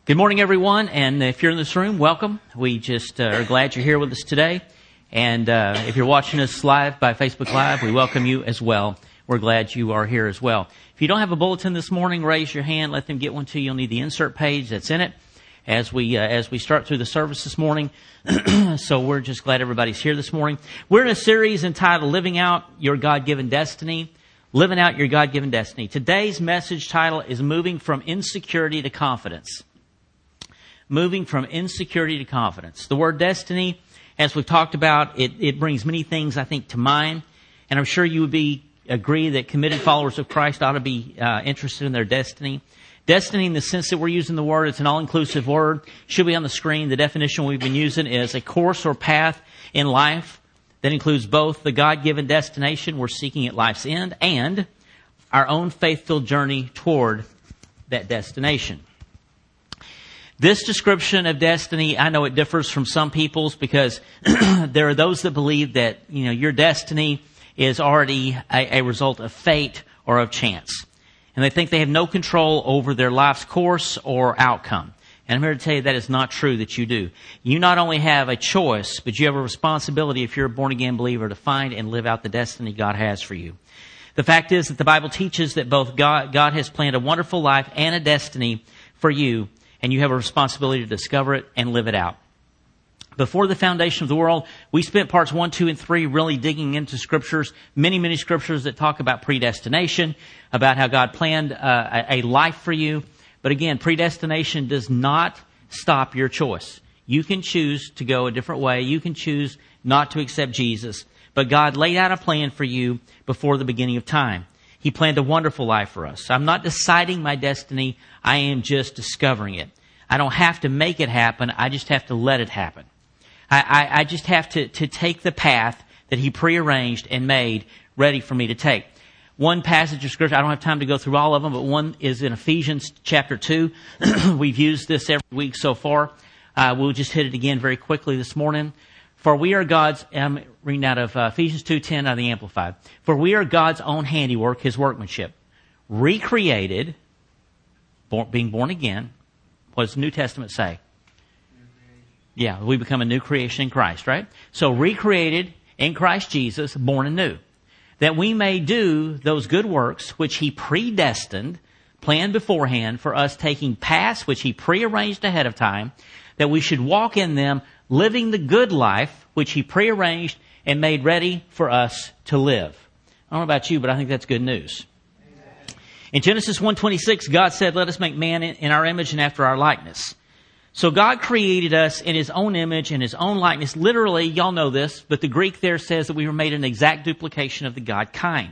Good morning, everyone, and if you're in this room, welcome. We just are glad you're here with us today. And if you're watching us live by Facebook Live, we welcome you as well. We're glad you are here as well. If you don't have a bulletin this morning, raise your hand. Let them get one to you. You'll need the insert page that's in it as we start through the service this morning. So we're just glad everybody's here this morning. We're in a series entitled Living Out Your God-Given Destiny. Living Out Your God-Given Destiny. Today's message title is Moving from Insecurity to Confidence. Moving from insecurity to confidence. The word destiny, as we've talked about, it brings many things, I think, to mind. And I'm sure you would agree that committed followers of Christ ought to be interested in their destiny. Destiny, in the sense that we're using the word, it's an all-inclusive word. Should be on the screen. The definition we've been using is a course or path in life that includes both the God-given destination we're seeking at life's end and our own faith-filled journey toward that destination. This description of destiny, I know it differs from some people's because there are those that believe that, your destiny is already a result of fate or of chance. And they think they have no control over their life's course or outcome. And I'm here to tell you that is not true, that you do. You not only have a choice, but you have a responsibility, if you're a born-again believer, to find and live out the destiny God has for you. The fact is that the Bible teaches that both God has planned a wonderful life and a destiny for you, and you have a responsibility to discover it and live it out. Before the foundation of the world, we spent parts 1, 2, and 3 really digging into scriptures, many scriptures that talk about predestination, about how God planned a life for you. But again, predestination does not stop your choice. You can choose to go a different way. You can choose not to accept Jesus. But God laid out a plan for you before the beginning of time. He planned a wonderful life for us. I'm not deciding my destiny. I am just discovering it. I don't have to make it happen. I just have to let it happen. I just have to take the path that He prearranged and made ready for me to take. One passage of Scripture, I don't have time to go through all of them, but one is in Ephesians chapter 2. We've used this every week so far. We'll just hit it again very quickly this morning. For we are God's, I'm reading out of Ephesians 2:10 out of the Amplified. For we are God's own handiwork, His workmanship, recreated, being born again. What does the New Testament say? Yeah, we become a new creation in Christ, right? So recreated in Christ Jesus, born anew. That we may do those good works which He predestined, planned beforehand for us, taking paths which He prearranged ahead of time, that we should walk in them, living the good life which He prearranged and made ready for us to live. I don't know about you, but I think that's good news. Amen. In Genesis 1:26, God said, let us make man in our image and after our likeness. So God created us in His own image and His own likeness. Literally, y'all know this, but the Greek there says that we were made an exact duplication of the God kind.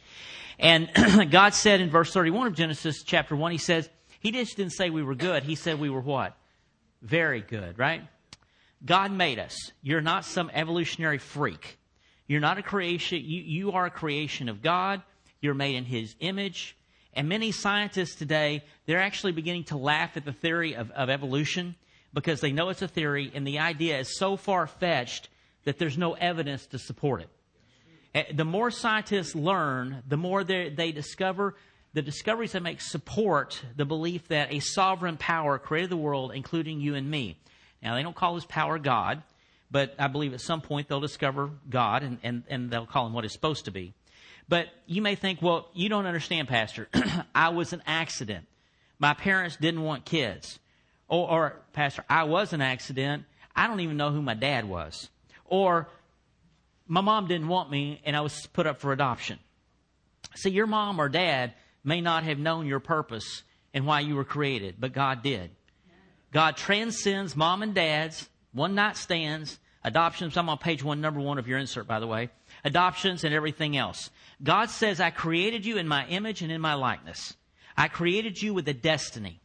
And God said in verse 31 of Genesis chapter 1, He says, He just didn't say we were good. He said we were what? Very good, right? God made us. You're not some evolutionary freak. You're not a creation. You are a creation of God. You're made in His image. And many scientists today, they're actually beginning to laugh at the theory of evolution because they know it's a theory and the idea is so far-fetched that there's no evidence to support it. The more scientists learn, the more they discover, the discoveries they make support the belief that a sovereign power created the world, including you and me. Now, they don't call His power God, but I believe at some point they'll discover God and they'll call Him what He's supposed to be. But you may think, well, you don't understand, Pastor. I was an accident. My parents didn't want kids. Or, Pastor, I was an accident. I don't even know who my dad was. Or, my mom didn't want me and I was put up for adoption. See, your mom or dad may not have known your purpose and why you were created, but God did. God transcends mom and dad's one-night stands, adoptions. I'm on page 1, number 1 of your insert, by the way. Adoptions and everything else. God says, I created you in my image and in my likeness. I created you with a destiny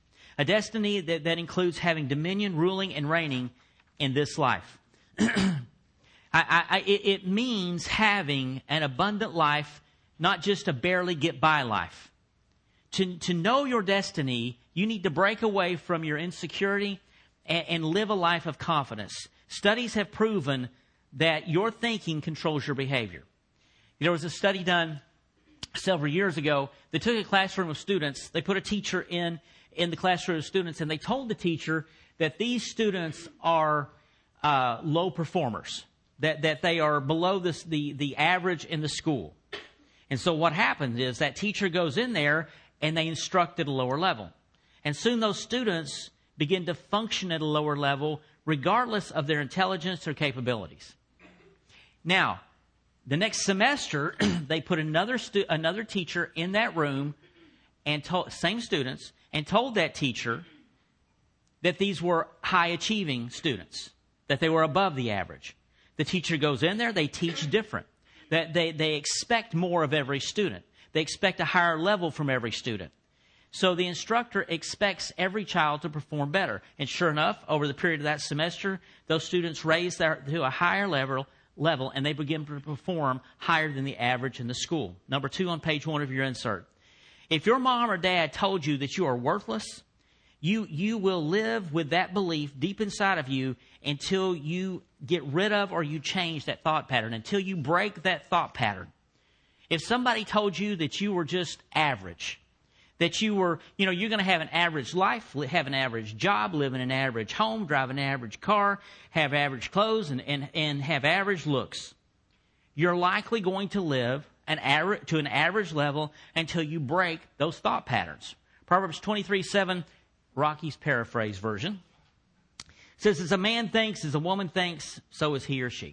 that includes having dominion, ruling, and reigning in this life. It means having an abundant life, not just a barely get by life. To know your destiny, you need to break away from your insecurity and live a life of confidence. Studies have proven that your thinking controls your behavior. There was a study done several years ago. They took a classroom of students. They put a teacher in in the classroom of students, and they told the teacher that these students are low performers, that they are below the average in the school. And so what happens is that teacher goes in there and they instruct at a lower level. And soon those students begin to function at a lower level regardless of their intelligence or capabilities. Now, the next semester, they put another teacher in that room and same students, and told that teacher that these were high-achieving students, that they were above the average. The teacher goes in there, they teach different. That they expect more of every student. They expect a higher level from every student. So the instructor expects every child to perform better. And sure enough, over the period of that semester, those students raise to a higher level, and they begin to perform higher than the average in the school. Number 2 on page 1 of your insert. If your mom or dad told you that you are worthless, you will live with that belief deep inside of you until you get rid of or you change that thought pattern, until you break that thought pattern. If somebody told you that you were just average, that you were, you're going to have an average life, have an average job, live in an average home, drive an average car, have average clothes, and have average looks, you're likely going to live to an average level until you break those thought patterns. Proverbs 23:7, Rocky's paraphrase version, says, as a man thinks, as a woman thinks, so is he or she.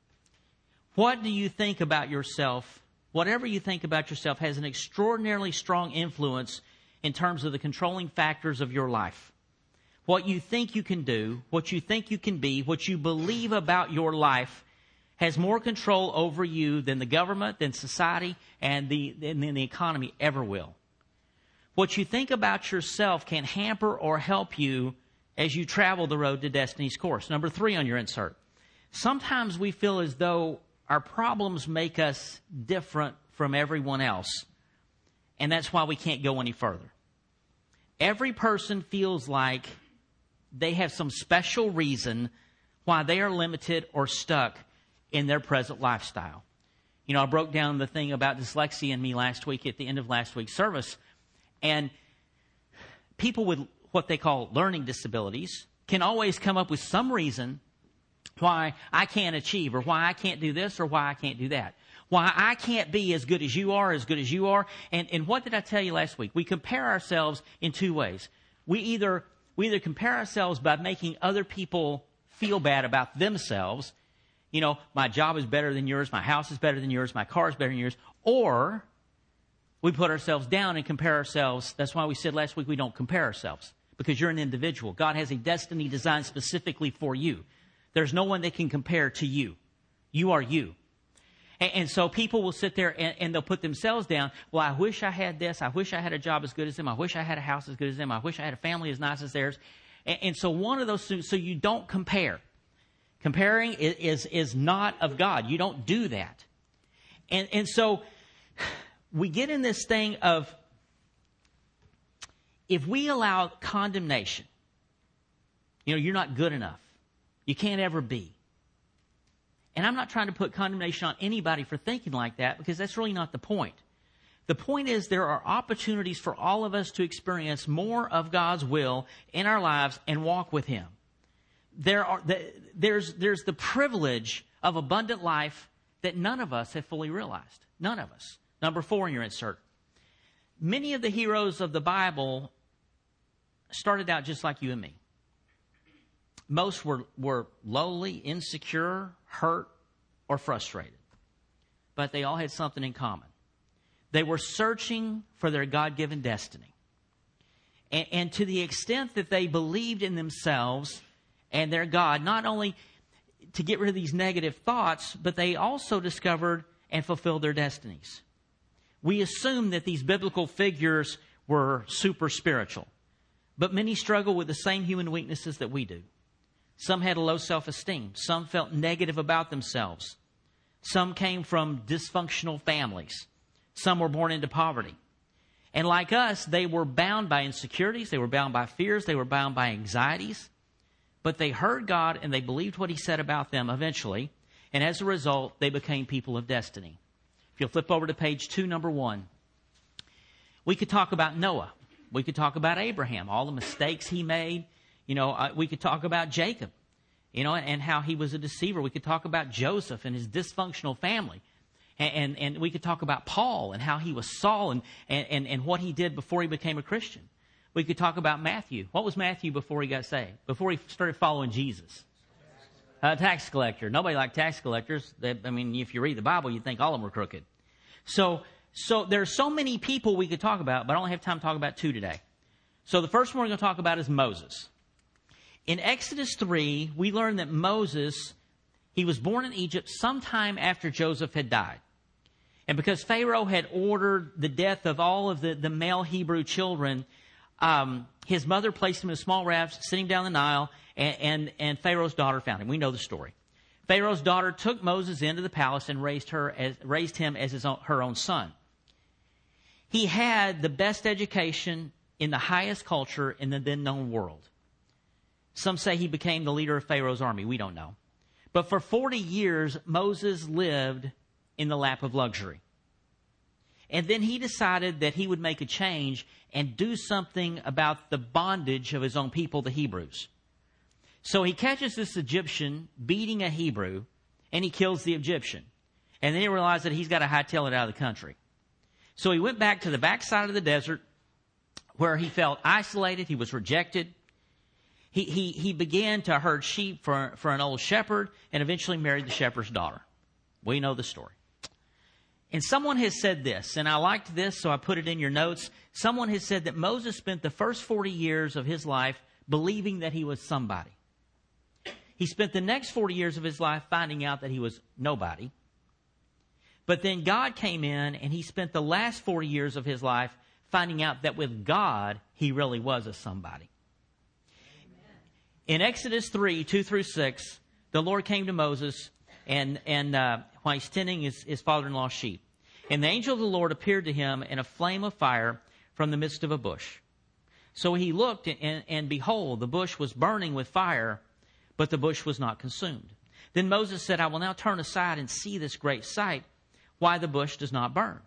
What do you think about yourself? Whatever you think about yourself has an extraordinarily strong influence in terms of the controlling factors of your life. What you think you can do, what you think you can be, what you believe about your life has more control over you than the government, than society, and the economy ever will. What you think about yourself can hamper or help you as you travel the road to destiny's course. Number 3 on your insert. Sometimes we feel as though our problems make us different from everyone else, and that's why we can't go any further. Every person feels like they have some special reason why they are limited or stuck in their present lifestyle. I broke down the thing about dyslexia in me last week at the end of last week's service, and people with what they call learning disabilities can always come up with some reason why I can't achieve, or why I can't do this, or why I can't do that. Why I can't be as good as you are. And what did I tell you last week? We compare ourselves in 2 ways. We either compare ourselves by making other people feel bad about themselves. My job is better than yours, my house is better than yours, my car is better than yours. Or we put ourselves down and compare ourselves. That's why we said last week we don't compare ourselves, because you're an individual. God has a destiny designed specifically for you. There's no one that can compare to you. You are you. And so people will sit there and they'll put themselves down. Well, I wish I had this. I wish I had a job as good as them. I wish I had a house as good as them. I wish I had a family as nice as theirs. And so one of those, so you don't compare. Comparing is not of God. You don't do that. And so we get in this thing of, if we allow condemnation, you're not good enough. You can't ever be. And I'm not trying to put condemnation on anybody for thinking like that, because that's really not the point. The point is there are opportunities for all of us to experience more of God's will in our lives and walk with Him. There's the privilege of abundant life that none of us have fully realized. None of us. Number 4 in your insert. Many of the heroes of the Bible started out just like you and me. Most were lowly, insecure, hurt, or frustrated. But they all had something in common. They were searching for their God-given destiny. And to the extent that they believed in themselves and their God, not only to get rid of these negative thoughts, but they also discovered and fulfilled their destinies. We assume that these biblical figures were super spiritual. But many struggle with the same human weaknesses that we do. Some had a low self-esteem. Some felt negative about themselves. Some came from dysfunctional families. Some were born into poverty. And like us, they were bound by insecurities. They were bound by fears. They were bound by anxieties. But they heard God and they believed what He said about them eventually. And as a result, they became people of destiny. If you'll flip over to page 2, number 1. We could talk about Noah. We could talk about Abraham, all the mistakes he made. We could talk about Jacob, and how he was a deceiver. We could talk about Joseph and his dysfunctional family. And we could talk about Paul and how he was Saul and what he did before he became a Christian. We could talk about Matthew. What was Matthew before he got saved? Before he started following Jesus? A tax collector. Nobody liked tax collectors. If you read the Bible, you'd think all of them were crooked. So there's so many people we could talk about, but I only have time to talk about two today. So the first one we're going to talk about is Moses. In Exodus 3, we learn that Moses, he was born in Egypt sometime after Joseph had died. And because Pharaoh had ordered the death of all of the male Hebrew children, his mother placed him in a small raft, sitting down the Nile, and Pharaoh's daughter found him. We know the story. Pharaoh's daughter took Moses into the palace and raised him as her own son. He had the best education in the highest culture in the then known world. Some say he became the leader of Pharaoh's army. We don't know. But for 40 years, Moses lived in the lap of luxury. And then he decided that he would make a change and do something about the bondage of his own people, the Hebrews. So he catches this Egyptian beating a Hebrew, and he kills the Egyptian. And then he realized that he's got to hightail it out of the country. So he went back to the backside of the desert where he felt isolated. He was rejected. He began to herd sheep for an old shepherd and eventually married the shepherd's daughter. We know the story. And someone has said this, and I liked this, so I put it in your notes. Someone has said that Moses spent the first 40 years of his life believing that he was somebody. He spent the next 40 years of his life finding out that he was nobody. But then God came in, and he spent the last 40 years of his life finding out that with God, he really was a somebody. Amen. In Exodus 3, 2 through 6, the Lord came to Moses and while he's tending his father-in-law's sheep. And the angel of the Lord appeared to him in a flame of fire from the midst of a bush. So he looked, and behold, the bush was burning with fire, but the bush was not consumed. Then Moses said, I will now turn aside and see this great sight, why the bush does not burn.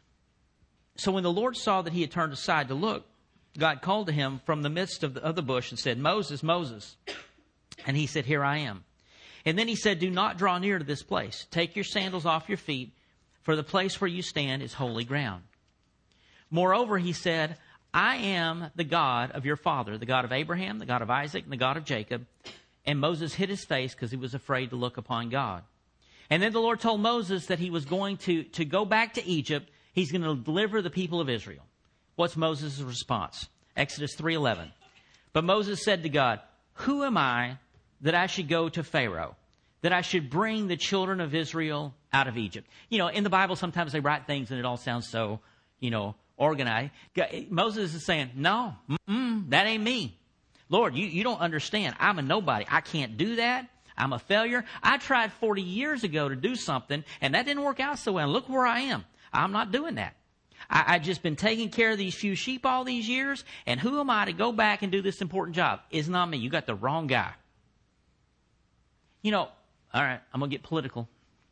So when the Lord saw that he had turned aside to look, God called to him from the midst of the bush and said, Moses, Moses. And he said, Here I am. And then he said, Do not draw near to this place. Take your sandals off your feet, for the place where you stand is holy ground. Moreover, he said, I am the God of your father, the God of Abraham, the God of Isaac, and the God of Jacob. And Moses hid his face because he was afraid to look upon God. And then the Lord told Moses that he was going to go back to Egypt. He's going to deliver the people of Israel. What's Moses' response? Exodus 3:11. But Moses said to God, Who am I that I should go to Pharaoh, that I should bring the children of Israel out of Egypt? In the Bible, sometimes they write things and it all sounds so, organized. Moses is saying, no, that ain't me. Lord, you don't understand. I'm a nobody. I can't do that. I'm a failure. I tried 40 years ago to do something, and that didn't work out so well. Look where I am. I'm not doing that. I've just been taking care of these few sheep all these years, and who am I to go back and do this important job? It's not me. You got the wrong guy. All right, I'm going to get political.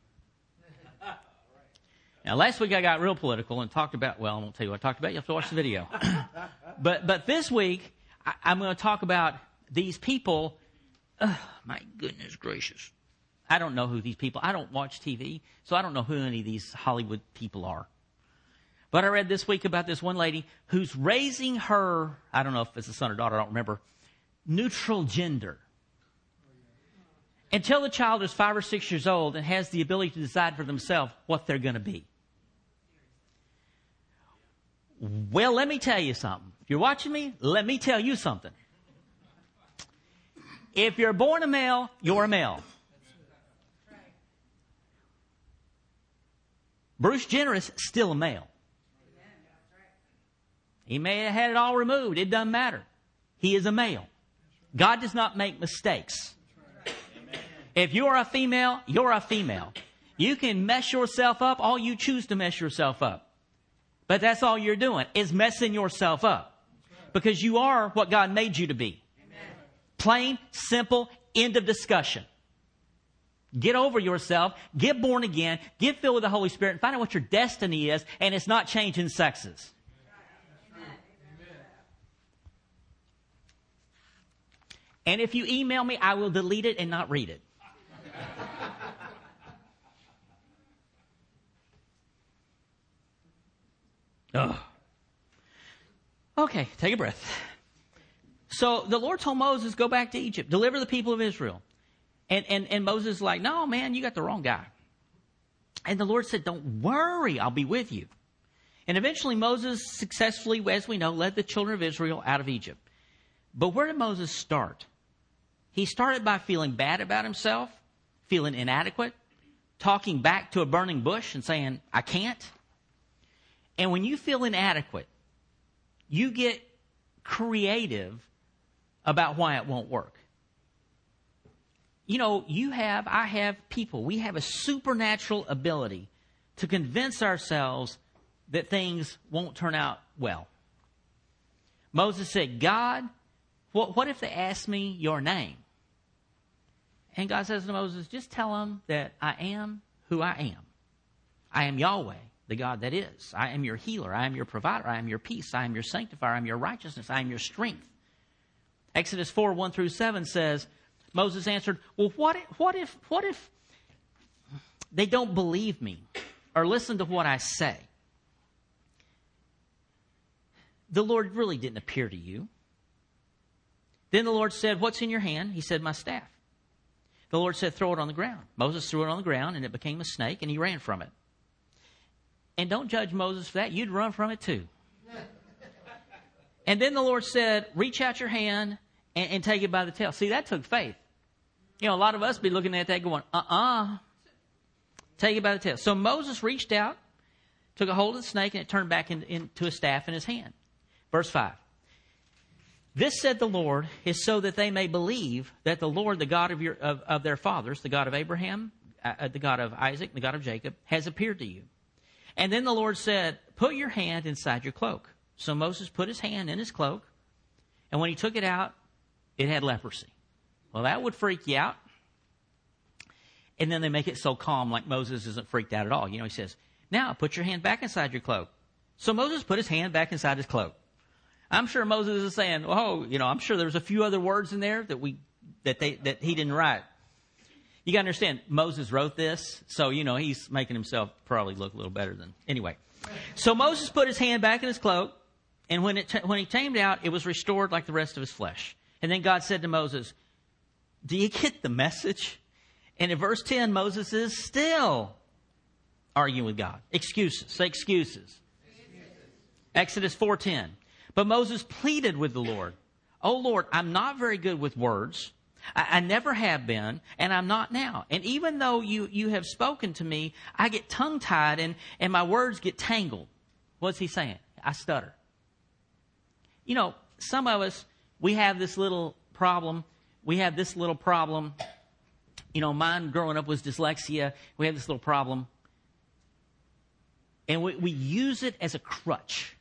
Now, last week I got real political and talked about, I won't tell you what I talked about. You have to watch the video. But this week, I'm going to talk about these people. My goodness gracious. I don't know who these people, I don't watch TV, so I don't know who any of these Hollywood people are. But I read this week about this one lady who's raising her, I don't know if it's a son or daughter, I don't remember, neutral gender. Until the child is 5 or 6 years old and has the ability to decide for themselves what they're going to be. Well, let me tell you something. If you're watching me, let me tell you something. If you're born a male, you're a male. Bruce Jenner is still a male. He may have had it all removed. It doesn't matter. He is a male. God does not make mistakes. If you're a female, you're a female. You can mess yourself up all you choose to mess yourself up. But that's all you're doing, is messing yourself up. Because you are what God made you to be. Plain, simple, end of discussion. Get over yourself, get born again, get filled with the Holy Spirit, and find out what your destiny is, and it's not changing sexes. And if you email me, I will delete it and not read it. Ugh. Okay, take a breath. So the Lord told Moses, go back to Egypt, deliver the people of Israel. And Moses is like, no, man, you got the wrong guy. And the Lord said, don't worry, I'll be with you. And eventually Moses successfully, as we know, led the children of Israel out of Egypt. But where did Moses start? He started by feeling bad about himself, feeling inadequate, talking back to a burning bush and saying, I can't. And when you feel inadequate, you get creative about why it won't work. You know, I have people, we have a supernatural ability to convince ourselves that things won't turn out well. Moses said, God, what if they ask me your name? And God says to Moses, just tell them that I am who I am. I am Yahweh, the God that is. I am your healer. I am your provider. I am your peace. I am your sanctifier. I am your righteousness. I am your strength. Exodus 4, 1 through 7 says, Moses answered, well, what if they don't believe me or listen to what I say? The Lord really didn't appear to you. Then the Lord said, what's in your hand? He said, my staff. The Lord said, throw it on the ground. Moses threw it on the ground, and it became a snake, and he ran from it. And don't judge Moses for that. You'd run from it too. And then the Lord said, reach out your hand and take it by the tail. See, that took faith. You know, a lot of us be looking at that going, take it by the tail. So Moses reached out, took a hold of the snake, and it turned back into a staff in his hand. Verse 5. This, said the Lord, is so that they may believe that the Lord, the God of their fathers, the God of Abraham, the God of Isaac, the God of Jacob, has appeared to you. And then the Lord said, put your hand inside your cloak. So Moses put his hand in his cloak, and when he took it out, it had leprosy. Well, that would freak you out. And then they make it so calm, like Moses isn't freaked out at all. You know, he says, now put your hand back inside your cloak. So Moses put his hand back inside his cloak. I'm sure Moses is saying, oh, you know, I'm sure there's a few other words in there that he didn't write. You got to understand, Moses wrote this, so, you know, he's making himself probably look a little better than, anyway. So Moses put his hand back in his cloak, and when he tamed out, it was restored like the rest of his flesh. And then God said to Moses, do you get the message? And in verse 10, Moses is still arguing with God. Excuses. Say excuses. Exodus 4:10. But Moses pleaded with the Lord, oh Lord, I'm not very good with words. I never have been, and I'm not now. And even though you have spoken to me, I get tongue-tied and my words get tangled. What's he saying? I stutter. You know, some of us, we have this little problem. You know, mine growing up was dyslexia. We have this little problem. And we use it as a crutch.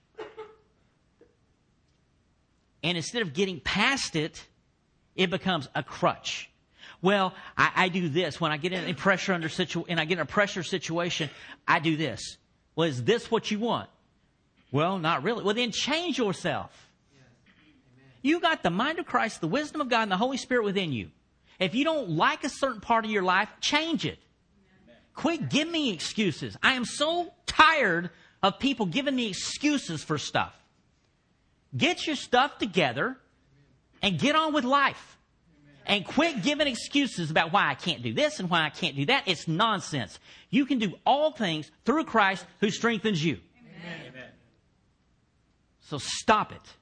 And instead of getting past it, it becomes a crutch. Well, I do this when I get in a pressure situation. I do this. Well, is this what you want? Well, not really. Well, then change yourself. You got the mind of Christ, the wisdom of God, and the Holy Spirit within you. If you don't like a certain part of your life, change it. Quit giving me excuses. I am so tired of people giving me excuses for stuff. Get your stuff together and get on with life. And quit giving excuses about why I can't do this and why I can't do that. It's nonsense. You can do all things through Christ who strengthens you. Amen. So stop it.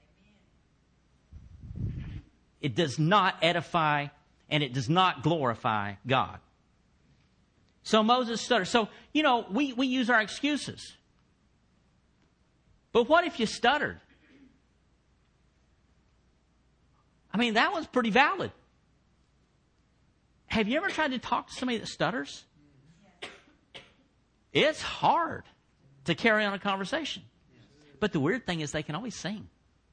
It does not edify and it does not glorify God. So Moses stuttered. So, you know, we use our excuses. But what if you stuttered? I mean, that one's pretty valid. Have you ever tried to talk to somebody that stutters? It's hard to carry on a conversation. But the weird thing is they can always sing.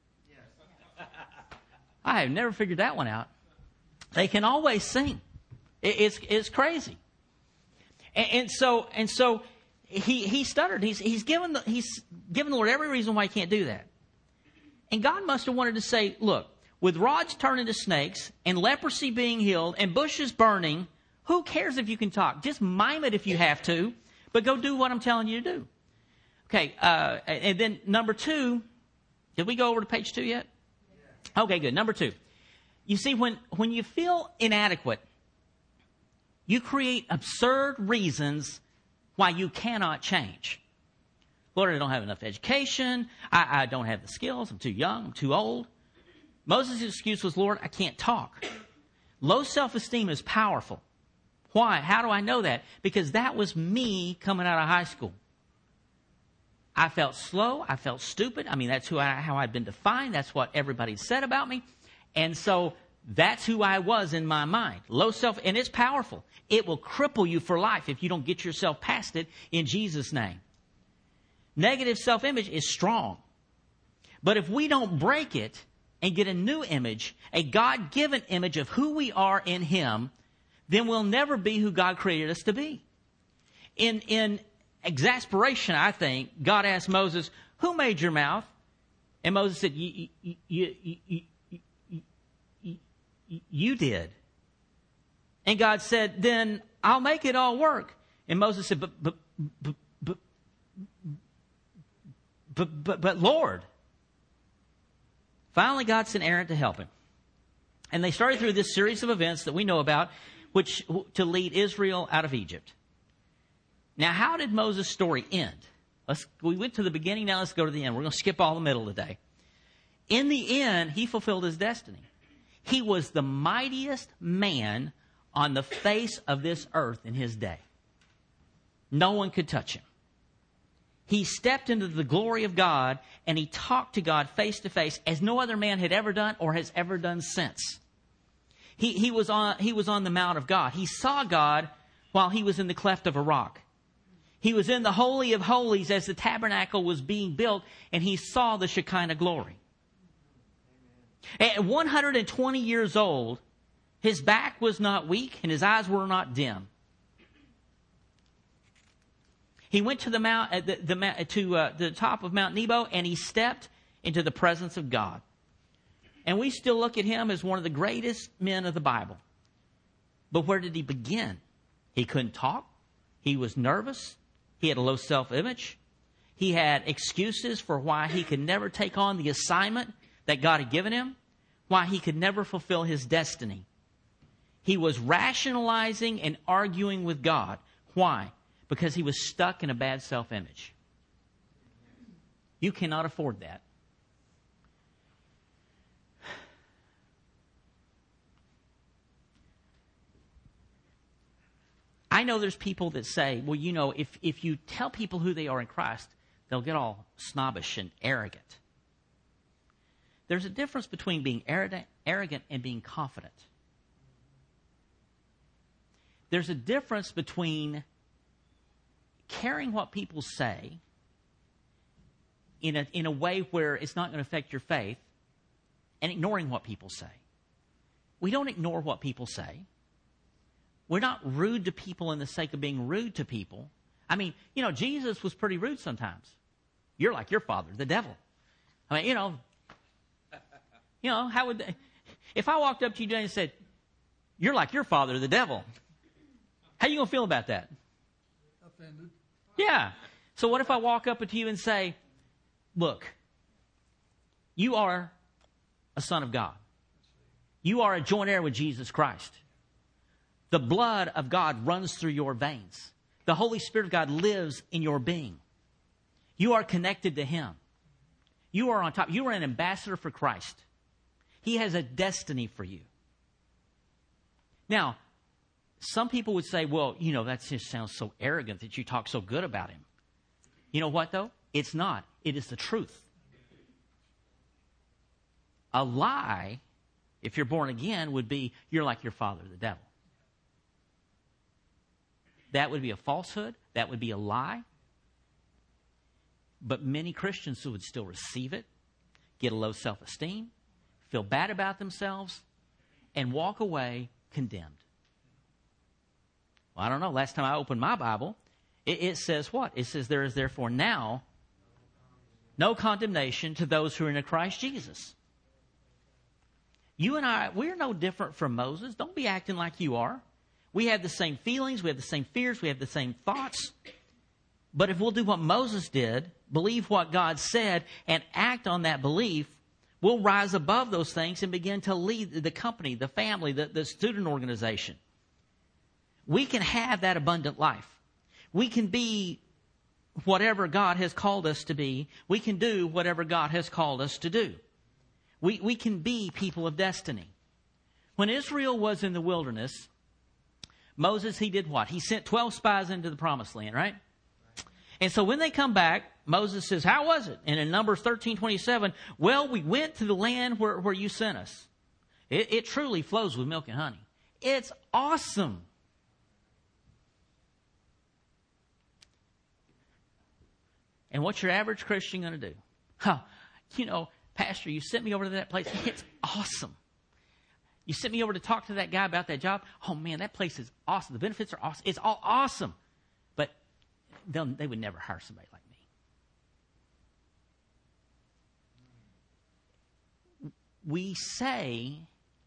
I have never figured that one out. They can always sing. It's crazy. And so he stuttered. He's given the Lord every reason why he can't do that. And God must have wanted to say, look, with rods turned into snakes and leprosy being healed and bushes burning, who cares if you can talk? Just mime it if you have to, but go do what I'm telling you to do. Okay, and then number 2, did we go over to page 2 yet? Okay, good. Number 2. You see, when you feel inadequate, you create absurd reasons why you cannot change. Lord, I don't have enough education. I don't have the skills. I'm too young. I'm too old. Moses' excuse was, Lord, I can't talk. Low self-esteem is powerful. Why? How do I know that? Because that was me coming out of high school. I felt slow. I felt stupid. I mean, that's how I'd been defined. That's what everybody said about me. And so that's who I was in my mind. Low self, and it's powerful. It will cripple you for life if you don't get yourself past it in Jesus' name. Negative self-image is strong. But if we don't break it and get a new image, a God-given image of who we are in Him, then we'll never be who God created us to be. In exasperation, I think, God asked Moses, who made your mouth? And Moses said, you did. And God said, then I'll make it all work. And Moses said, but Lord. Finally, God sent Aaron to help him. And they started through this series of events that we know about, which to lead Israel out of Egypt. Now, how did Moses' story end? We went to the beginning, now let's go to the end. We're going to skip all the middle today. In the end, he fulfilled his destiny. He was the mightiest man on the face of this earth in his day. No one could touch him. He stepped into the glory of God and he talked to God face to face as no other man had ever done or has ever done since. He was on the Mount of God. He saw God while he was in the cleft of a rock. He was in the Holy of Holies as the tabernacle was being built, and he saw the Shekinah glory. At 120 years old, his back was not weak and his eyes were not dim. He went to the top of Mount Nebo and he stepped into the presence of God. And we still look at him as one of the greatest men of the Bible. But where did he begin? He couldn't talk. He was nervous. He had a low self-image. He had excuses for why he could never take on the assignment that God had given him, why he could never fulfill his destiny. He was rationalizing and arguing with God. Why? Because he was stuck in a bad self-image. You cannot afford that. I know there's people that say, well, you know, if you tell people who they are in Christ, they'll get all snobbish and arrogant. There's a difference between being arrogant and being confident. There's a difference between caring what people say in a way where it's not going to affect your faith and ignoring what people say. We don't ignore what people say. We're not rude to people in the sake of being rude to people. I mean, you know, Jesus was pretty rude sometimes. You're like your father, the devil. I mean, how would if I walked up to you today and said, you're like your father, the devil, how are you going to feel about that? Offended. Yeah. So what if I walk up to you and say, look, you are a son of God. You are a joint heir with Jesus Christ. The blood of God runs through your veins. The Holy Spirit of God lives in your being. You are connected to Him. You are on top. You are an ambassador for Christ. He has a destiny for you. Now, some people would say, well, you know, that just sounds so arrogant that you talk so good about Him. You know what, though? It's not. It is the truth. A lie, if you're born again, would be, you're like your father, the devil. That would be a falsehood. That would be a lie. But many Christians would still receive it, get a low self-esteem, feel bad about themselves, and walk away condemned. Well, I don't know. Last time I opened my Bible, it says what? It says, there is therefore now no condemnation to those who are in Christ Jesus. You and I, we're no different from Moses. Don't be acting like you are. We have the same feelings. We have the same fears. We have the same thoughts. But if we'll do what Moses did, believe what God said, and act on that belief, we'll rise above those things and begin to lead the company, the family, the student organization. We can have that abundant life. We can be whatever God has called us to be. We can do whatever God has called us to do. We can be people of destiny. When Israel was in the wilderness, Moses, he did what? He sent 12 spies into the promised land, right? And so when they come back, Moses says, how was it? And in Numbers 13:27, well, we went to the land where you sent us. It truly flows with milk and honey. It's awesome. And what's your average Christian going to do? Pastor, you sent me over to that place. It's awesome. You sent me over to talk to that guy about that job. Oh, man, that place is awesome. The benefits are awesome. It's all awesome. But they would never hire somebody like me. We say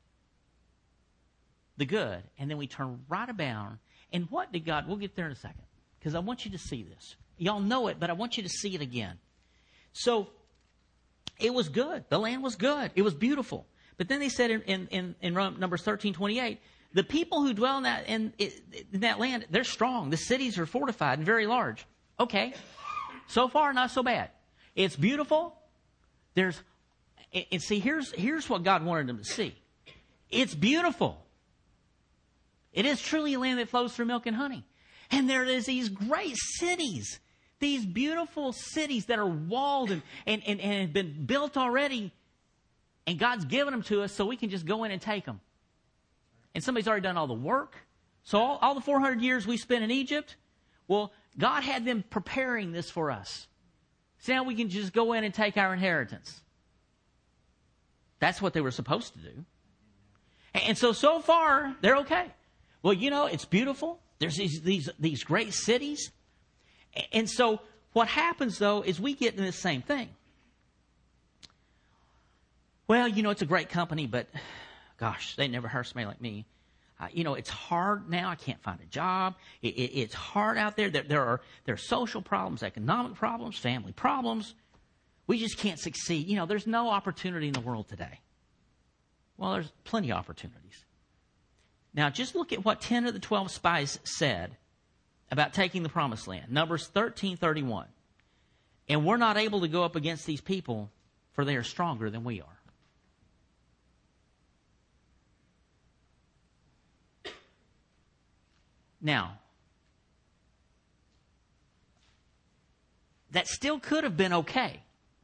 the good, and then we turn right about. And what did God... We'll get there in a second, because I want you to see this. Y'all know it, but I want you to see it again. So, it was good. The land was good. It was beautiful. But then they said in Numbers 13:28, the people who dwell in that land, they're strong. The cities are fortified and very large. Okay. So far, not so bad. It's beautiful. And see, here's what God wanted them to see. It's beautiful. It is truly a land that flows through milk and honey. And there is these great cities, these beautiful cities that are walled and have been built already. And God's given them to us so we can just go in and take them. And somebody's already done all the work. So all the 400 years we spent in Egypt, well, God had them preparing this for us. So now we can just go in and take our inheritance. That's what they were supposed to do. And so far, they're okay. Well, it's beautiful. There's these great cities. And so what happens, though, is we get in the same thing. Well, it's a great company, but gosh, they never hire somebody like me. It's hard now. I can't find a job. It's hard out there. There are social problems, economic problems, family problems. We just can't succeed. There's no opportunity in the world today. Well, there's plenty of opportunities. Now, just look at what 10 of the 12 spies said about taking the promised land. Numbers 13:31. And we're not able to go up against these people, for they are stronger than we are. Now, that still could have been okay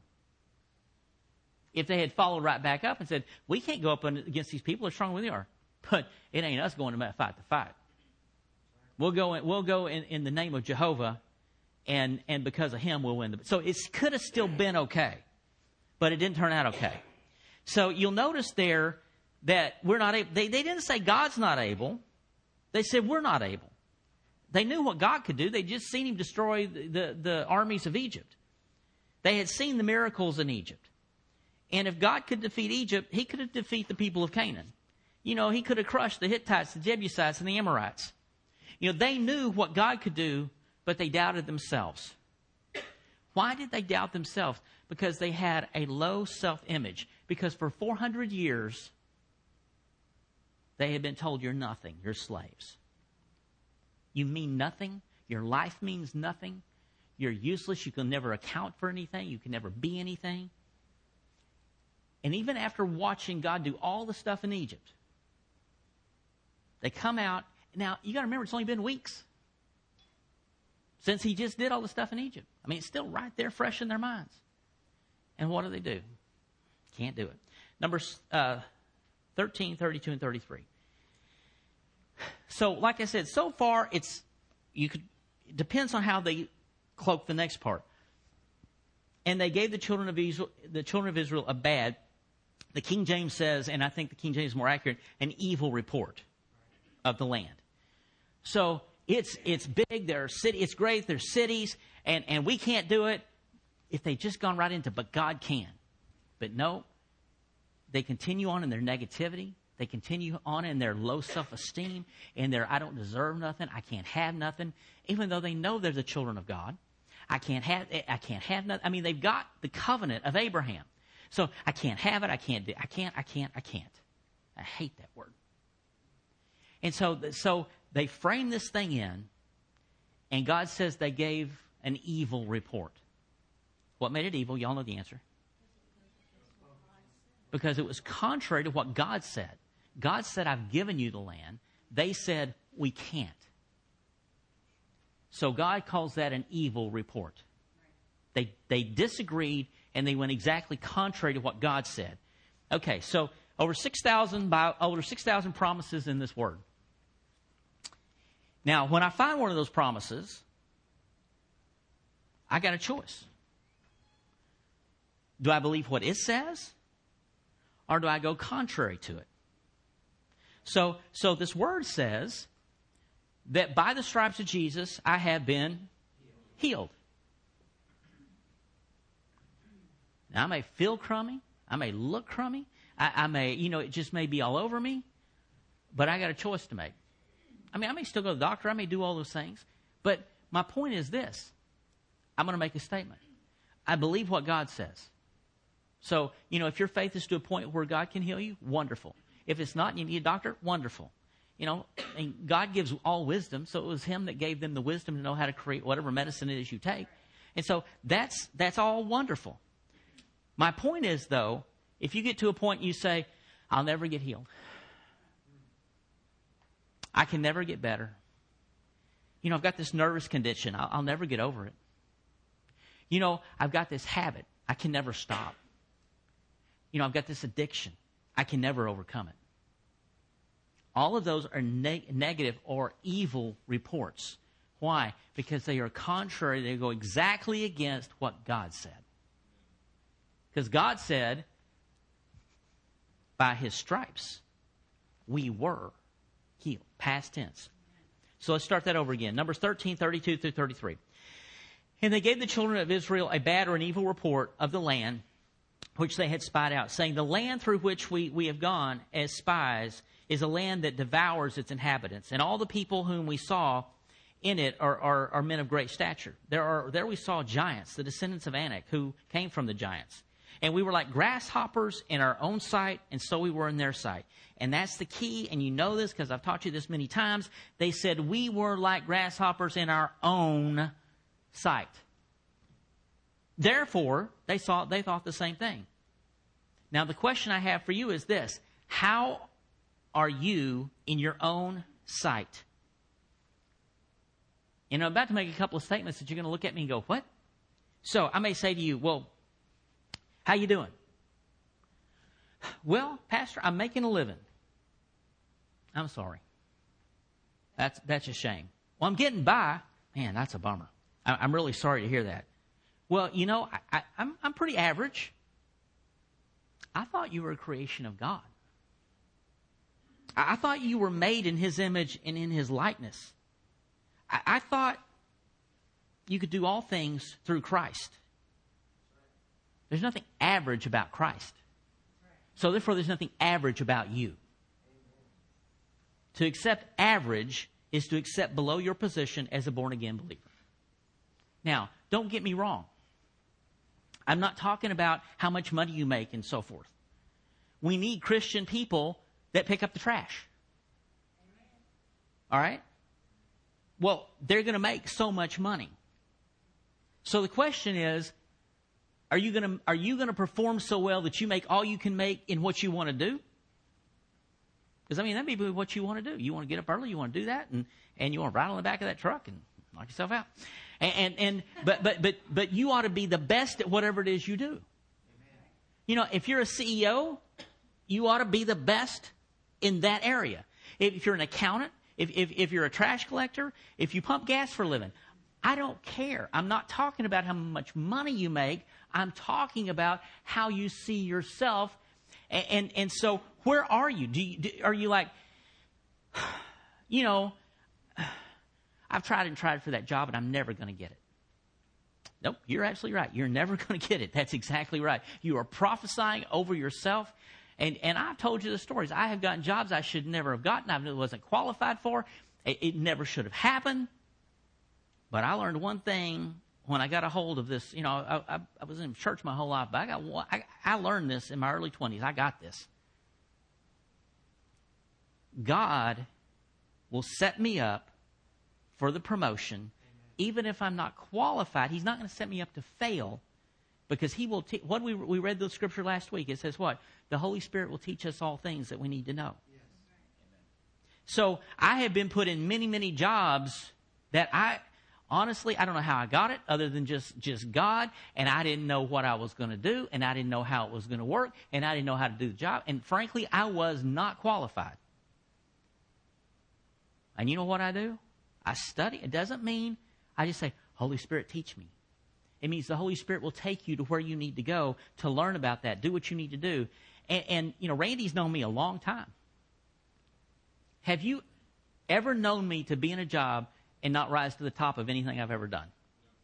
if they had followed right back up and said, we can't go up against these people, they're stronger than we are. But it ain't us going to fight the fight. We'll go in the name of Jehovah, and because of him we'll win. So it could have still been okay, but it didn't turn out okay. So you'll notice there that we're not able. They didn't say God's not able. They said we're not able. They knew what God could do. They'd just seen him destroy the armies of Egypt. They had seen the miracles in Egypt. And if God could defeat Egypt, he could have defeated the people of Canaan. He could have crushed the Hittites, the Jebusites, and the Amorites. They knew what God could do, but they doubted themselves. Why did they doubt themselves? Because they had a low self-image. Because for 400 years, they had been told, you're nothing, you're slaves. You mean nothing. Your life means nothing. You're useless. You can never account for anything. You can never be anything. And even after watching God do all the stuff in Egypt, they come out. Now, you got to remember, it's only been weeks since he just did all the stuff in Egypt. I mean, it's still right there, fresh in their minds. And what do? Can't do it. Numbers 13, 32, and 33. So, like I said, so far it depends on how they cloak the next part. And they gave the children of Israel a bad, the King James says, and I think the King James is more accurate, an evil report of the land. So it's big, it's great, there's cities, and we can't do it if they just gone right into, but God can. But no, they continue on in their negativity. They continue on in their low self-esteem, in their I don't deserve nothing, I can't have nothing, even though they know they're the children of God. I can't have nothing. I mean, they've got the covenant of Abraham. So I can't have it, I can't. I hate that word. And so they frame this thing in, and God says they gave an evil report. What made it evil? Y'all know the answer. Because it was contrary to what God said. God said, I've given you the land. They said, we can't. So God calls that an evil report. They disagreed, and they went exactly contrary to what God said. Okay, so over 6,000 promises in this word. Now, when I find one of those promises, I got a choice. Do I believe what it says? Or do I go contrary to it? So this word says that by the stripes of Jesus, I have been healed. Now, I may feel crummy. I may look crummy. I may, it just may be all over me. But I got a choice to make. I mean, I may still go to the doctor. I may do all those things. But my point is this. I'm going to make a statement. I believe what God says. So, if your faith is to a point where God can heal you, wonderful. If it's not and you need a doctor, wonderful. And God gives all wisdom, so it was Him that gave them the wisdom to know how to create whatever medicine it is you take. And so that's all wonderful. My point is, though, if you get to a point you say, I'll never get healed. I can never get better. I've got this nervous condition. I'll never get over it. I've got this habit. I can never stop. I've got this addiction. I can never overcome it. All of those are negative or evil reports. Why? Because they are contrary. They go exactly against what God said. Because God said, by His stripes, we were healed. Past tense. So let's start that over again. Numbers 13, 32 through 33. And they gave the children of Israel a bad or an evil report of the land which they had spied out, saying, the land through which we have gone as spies is a land that devours its inhabitants, and all the people whom we saw in it are men of great stature. There we saw giants, the descendants of Anak, who came from the giants. And we were like grasshoppers in our own sight, and so we were in their sight. And that's the key, and you know this because I've taught you this many times. They said we were like grasshoppers in our own sight. Therefore, they thought the same thing. Now, the question I have for you is this. How are you in your own sight? I'm about to make a couple of statements that you're going to look at me and go, what? So, I may say to you, well, how you doing? Well, Pastor, I'm making a living. I'm sorry. That's a shame. Well, I'm getting by. Man, that's a bummer. I'm really sorry to hear that. Well, I'm pretty average. I thought you were a creation of God. I thought you were made in His image and in His likeness. I thought you could do all things through Christ. There's nothing average about Christ. So therefore, there's nothing average about you. To accept average is to accept below your position as a born-again believer. Now, don't get me wrong. I'm not talking about how much money you make and so forth. We need Christian people that pick up the trash. All right? Well, they're going to make so much money. So the question is, are you going to perform so well that you make all you can make in what you want to do? Because that may be what you want to do. You want to get up early, you want to do that, and you want to ride on the back of that truck and knock yourself out. But you ought to be the best at whatever it is you do. If you're a CEO, you ought to be the best in that area. If you're an accountant, if you're a trash collector, if you pump gas for a living, I don't care. I'm not talking about how much money you make. I'm talking about how you see yourself. And so where are you? Are you like, I've tried for that job and I'm never going to get it. Nope, you're absolutely right. You're never going to get it. That's exactly right. You are prophesying over yourself. And I've told you the stories. I have gotten jobs I should never have gotten. I wasn't qualified for. It never should have happened. But I learned one thing when I got a hold of this. You know, I was in church my whole life, but I learned this in my early 20s. I got this. God will set me up for the promotion, even if I'm not qualified. He's not going to set me up to fail. Because He will what we read the scripture last week. It says what? The Holy Spirit will teach us all things that we need to know. Yes. So I have been put in many, many jobs that honestly, I don't know how I got it other than just God. And I didn't know what I was going to do. And I didn't know how it was going to work. And I didn't know how to do the job. And frankly, I was not qualified. And you know what I do? I study. It doesn't mean I just say, Holy Spirit, teach me. It means the Holy Spirit will take you to where you need to go to learn about that, do what you need to do. And you know, Randy's known me a long time. Have you ever known me to be in a job and not rise to the top of anything I've ever done?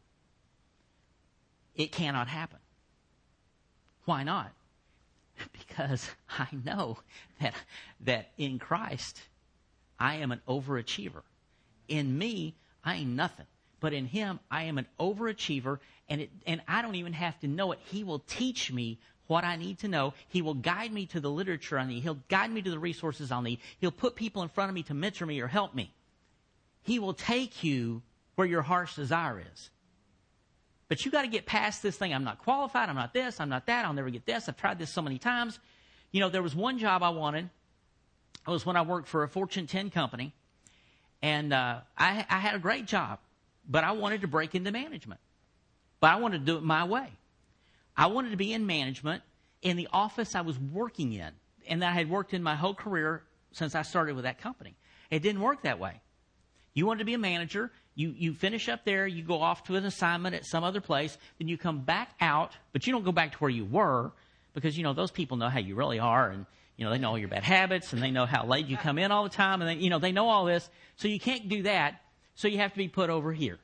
It cannot happen. Why not? Because I know that in Christ, I am an overachiever. In me, I ain't nothing. But in Him, I am an overachiever, and I don't even have to know it. He will teach me what I need to know. He will guide me to the literature I need. He'll guide me to the resources I'll need. He'll put people in front of me to mentor me or help me. He will take you where your heart's desire is. But you got to get past this thing. I'm not qualified. I'm not this. I'm not that. I'll never get this. I've tried this so many times. You know, there was one job I wanted. It was when I worked for a Fortune 10 company. And I had a great job. But I wanted to break into management. But I wanted to do it my way. I wanted to be in management in the office I was working in. And that I had worked in my whole career since I started with that company. It didn't work that way. You wanted to be a manager. You finish up there. You go off to an assignment at some other place. Then you come back out. But you don't go back to where you were. Because, you know, those people know how you really are. And, you know, they know all your bad habits. And they know how late you come in all the time. And, they know all this. So you can't do that. So you have to be put over here.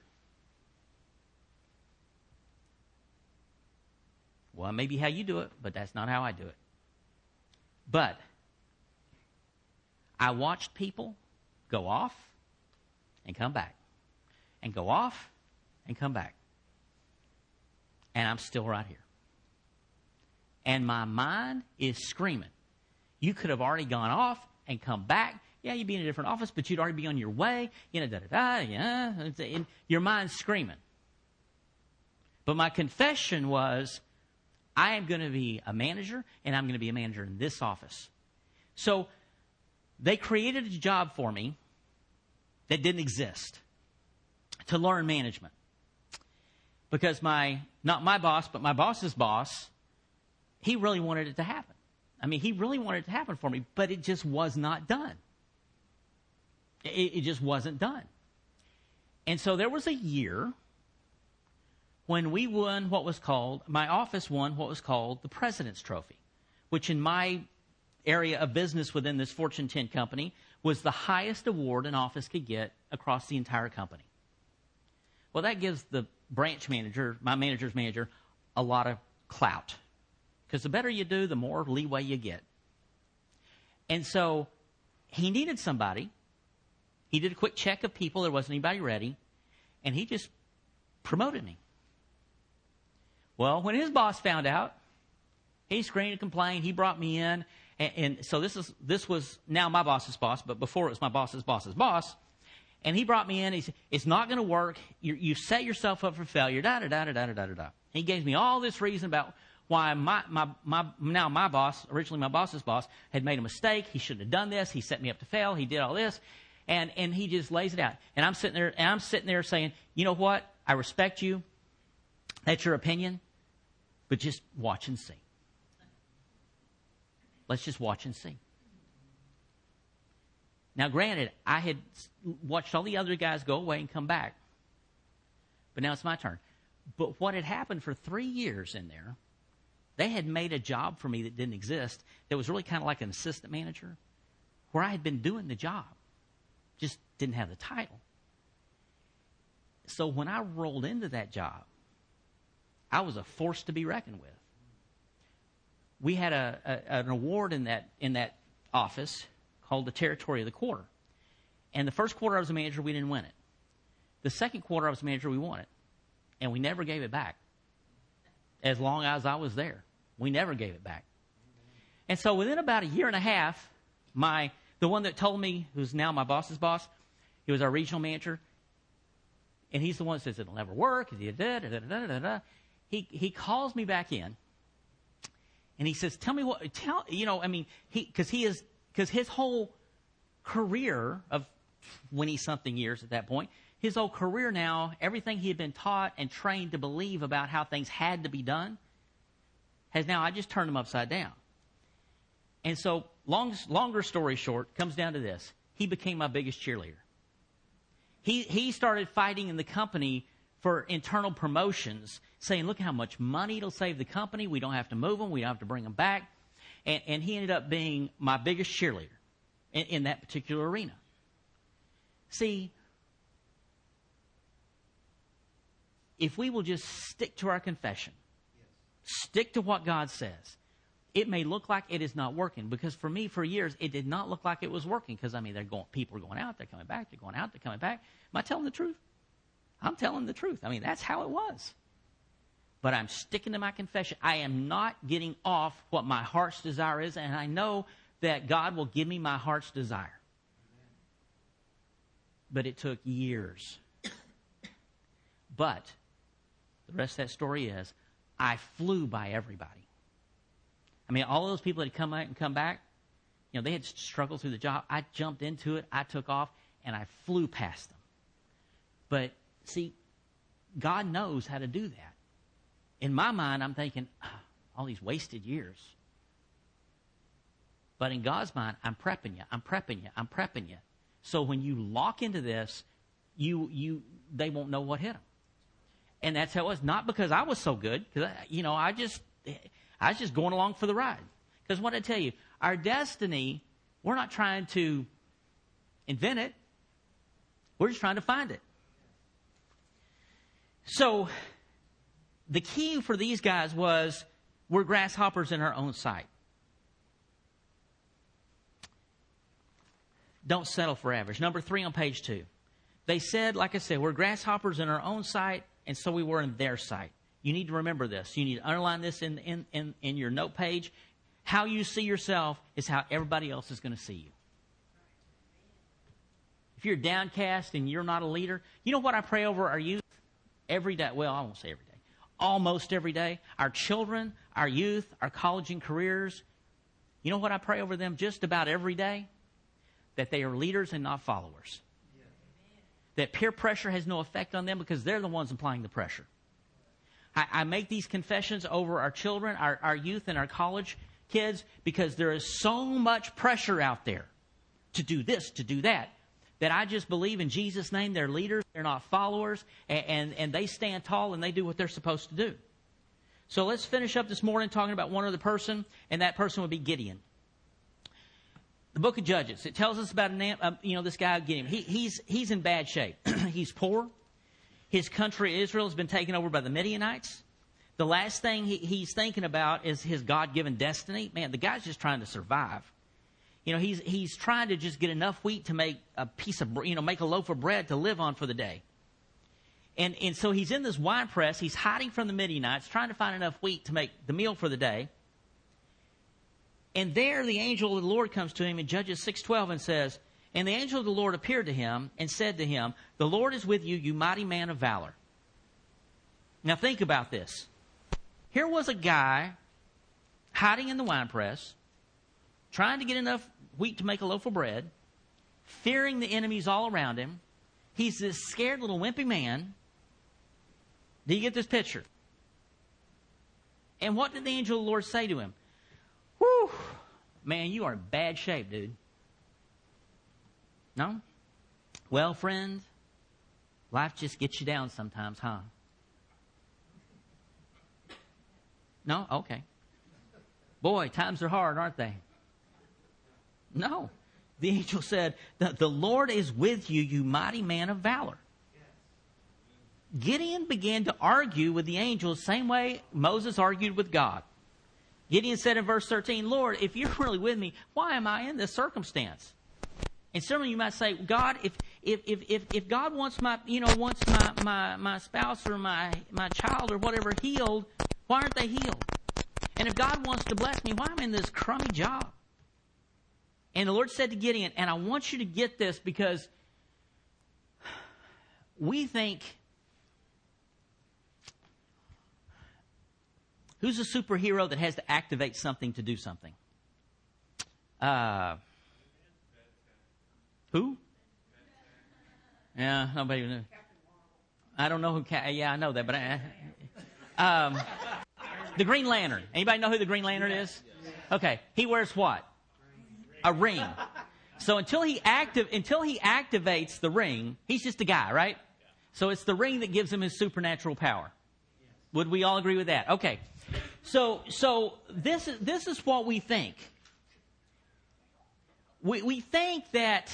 Well, maybe how you do it, but that's not how I do it. But I watched people go off and come back. And go off and come back. And I'm still right here. And my mind is screaming. You could have already gone off and come back. Yeah, you'd be in a different office, but you'd already be on your way. And your mind's screaming. But my confession was, I am going to be a manager, and I'm going to be a manager in this office. So they created a job for me that didn't exist to learn management. Because not my boss, but my boss's boss, he really wanted it to happen. I mean, he really wanted it to happen for me, but it just was not done. It just wasn't done. And so there was a year when we won my office won what was called the President's Trophy, which in my area of business within this Fortune 10 company was the highest award an office could get across the entire company. Well, that gives the branch manager, my manager's manager, a lot of clout. Because the better you do, the more leeway you get. And so he needed somebody. He did a quick check of people. There wasn't anybody ready. And he just promoted me. Well, when his boss found out, he screamed and complained. He brought me in. And so this was now my boss's boss, but before it was my boss's boss's boss. And he brought me in. He said, it's not going to work. You set yourself up for failure. Da-da-da-da-da-da-da-da. He gave me all this reason about why my boss, originally my boss's boss, had made a mistake. He shouldn't have done this. He set me up to fail. He did all this. And he just lays it out. And I'm sitting there saying, you know what? I respect you. That's your opinion. But just watch and see. Let's just watch and see. Now, granted, I had watched all the other guys go away and come back. But now it's my turn. But what had happened for 3 years in there, they had made a job for me that didn't exist that was really kind of like an assistant manager where I had been doing the job. Just didn't have the title. So when I rolled into that job, I was a force to be reckoned with. we had an award in that office called the Territory of the Quarter. And the first quarter I was a manager, we didn't win it. The second quarter I was a manager, we won it. And we never gave it back. As long as I was there, we never gave it back. And so within about a year and a half, the one that told me, who's now my boss's boss, he was our regional manager, and he's the one that says it'll never work. He calls me back in, and he says, "Tell me because his whole career of 20-something years at that point, his whole career now, everything he had been taught and trained to believe about how things had to be done, I just turned him upside down." And so, longer story short, comes down to this. He became my biggest cheerleader. He started fighting in the company for internal promotions, saying, look how much money it'll save the company. We don't have to move them. We don't have to bring them back. And he ended up being my biggest cheerleader in that particular arena. See, if we will just stick to our confession, stick to what God says, it may look like it is not working. Because for me, for years, it did not look like it was working. Because, people are going out, they're coming back, they're going out, they're coming back. Am I telling the truth? I'm telling the truth. That's how it was. But I'm sticking to my confession. I am not getting off what my heart's desire is. And I know that God will give me my heart's desire. But it took years. But the rest of that story is, I flew by everybody. All those people that had come out and come back, they had struggled through the job. I jumped into it, I took off, and I flew past them. But, see, God knows how to do that. In my mind, I'm thinking, all these wasted years. But in God's mind, I'm prepping you. So when you lock into this, they won't know what hit them. And that's how it was. Not because I was so good, because, I was just going along for the ride. Because what I tell you, our destiny, we're not trying to invent it. We're just trying to find it. So, the key for these guys was, we're grasshoppers in our own sight. Don't settle for average. Number 3 on page 2. They said, like I said, we're grasshoppers in our own sight, and so we were in their sight. You need to remember this. You need to underline this in your note page. How you see yourself is how everybody else is going to see you. If you're downcast and you're not a leader, you know what I pray over our youth every day? Well, I won't say every day. Almost every day. Our children, our youth, our college and careers. You know what I pray over them just about every day? That they are leaders and not followers. That peer pressure has no effect on them because they're the ones applying the pressure. I make these confessions over our children, our youth, and our college kids because there is so much pressure out there to do this, to do that I just believe in Jesus' name they're leaders, they're not followers, and they stand tall and they do what they're supposed to do. So let's finish up this morning talking about one other person, and that person would be Gideon. The book of Judges, it tells us about this guy Gideon. He's in bad shape. He's poor. His country, Israel, has been taken over by the Midianites. The last thing he's thinking about is his God-given destiny. Man, the guy's just trying to survive. He's trying to just get enough wheat to make a piece of, make a loaf of bread to live on for the day. And so he's in this wine press. He's hiding from the Midianites, trying to find enough wheat to make the meal for the day. And there the angel of the Lord comes to him in Judges 6:12 and says, and the angel of the Lord appeared to him and said to him, the Lord is with you, you mighty man of valor. Now think about this. Here was a guy hiding in the wine press, trying to get enough wheat to make a loaf of bread, fearing the enemies all around him. He's this scared little wimpy man. Do you get this picture? And what did the angel of the Lord say to him? Whew, man, you are in bad shape, dude. No? Well, friend, life just gets you down sometimes, huh? No? Okay. Boy, times are hard, aren't they? No. The angel said, the Lord is with you, you mighty man of valor. Gideon began to argue with the angel the same way Moses argued with God. Gideon said in verse 13, Lord, if you're really with me, why am I in this circumstance? And some of you might say, God, if God wants my spouse or my child or whatever healed, why aren't they healed? And if God wants to bless me, why am I in this crummy job? And the Lord said to Gideon, and I want you to get this because we think, who's a superhero that has to activate something to do something? Who? Yeah, nobody knew. I don't know who. Yeah, I know that, but the Green Lantern. Anybody know who the Green Lantern is? Okay, he wears what? A ring. So until he activates the ring, he's just a guy, right? So it's the ring that gives him his supernatural power. Would we all agree with that? Okay. So this is what we think. We think that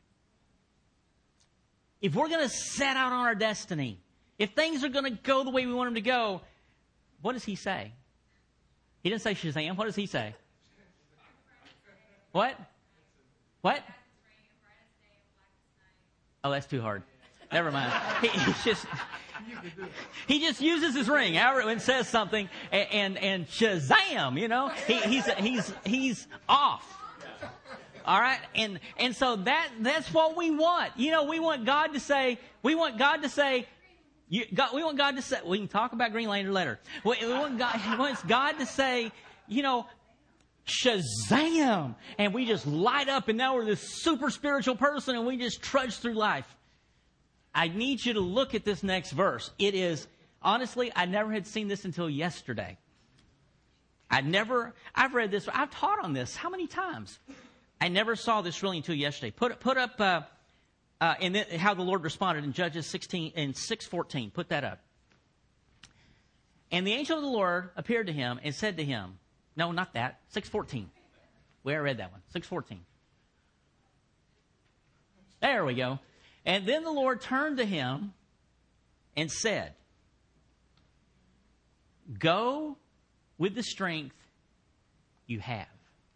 if we're going to set out on our destiny, if things are going to go the way we want them to go, what does he say? He didn't say Shazam. What does he say? What? What? Oh, that's too hard. Never mind. He just uses his ring and says something, and Shazam, you know, he's off. All right, and so that's what we want. You know, we want God to say. We want God to say. We can talk about Green Lantern later. We want God. He wants God to say, you know, Shazam, and we just light up, and now we're this super spiritual person, and we just trudge through life. I need you to look at this next verse. It is, honestly, I never had seen this until yesterday. I've read this, I've taught on this how many times? I never saw this really until yesterday. Put up how the Lord responded in Judges 16 and 6:14. Put that up. And the angel of the Lord appeared to him and said to him, no, not that, 6:14. We already read that one, 6:14. There we go. And then the Lord turned to him and said, go with the strength you have.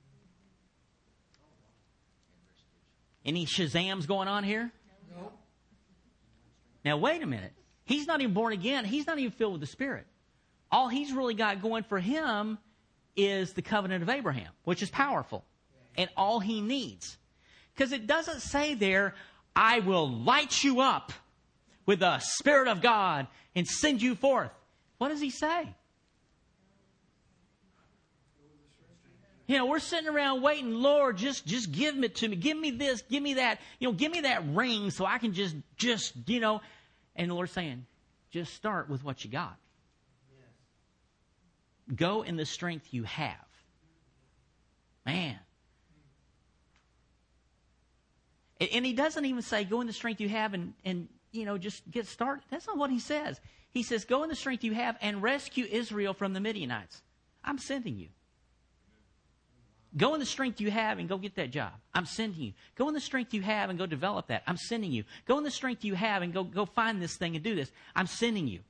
Any Shazams going on here? No. Now, wait a minute. He's not even born again. He's not even filled with the Spirit. All he's really got going for him is the covenant of Abraham, which is powerful. And all he needs. Because it doesn't say there, I will light you up with the Spirit of God and send you forth. What does he say? You know, we're sitting around waiting, Lord, just give it to me. Give me this, give me that. You know, give me that ring so I can just, you know. And the Lord's saying, just start with what you got. Yes. Go in the strength you have. Man. And he doesn't even say, go in the strength you have and you know, just get started. That's not what he says. He says, go in the strength you have and rescue Israel from the Midianites. I'm sending you. Go in the strength you have and go get that job. I'm sending you. Go in the strength you have and go develop that. I'm sending you. Go in the strength you have and go find this thing and do this. I'm sending you.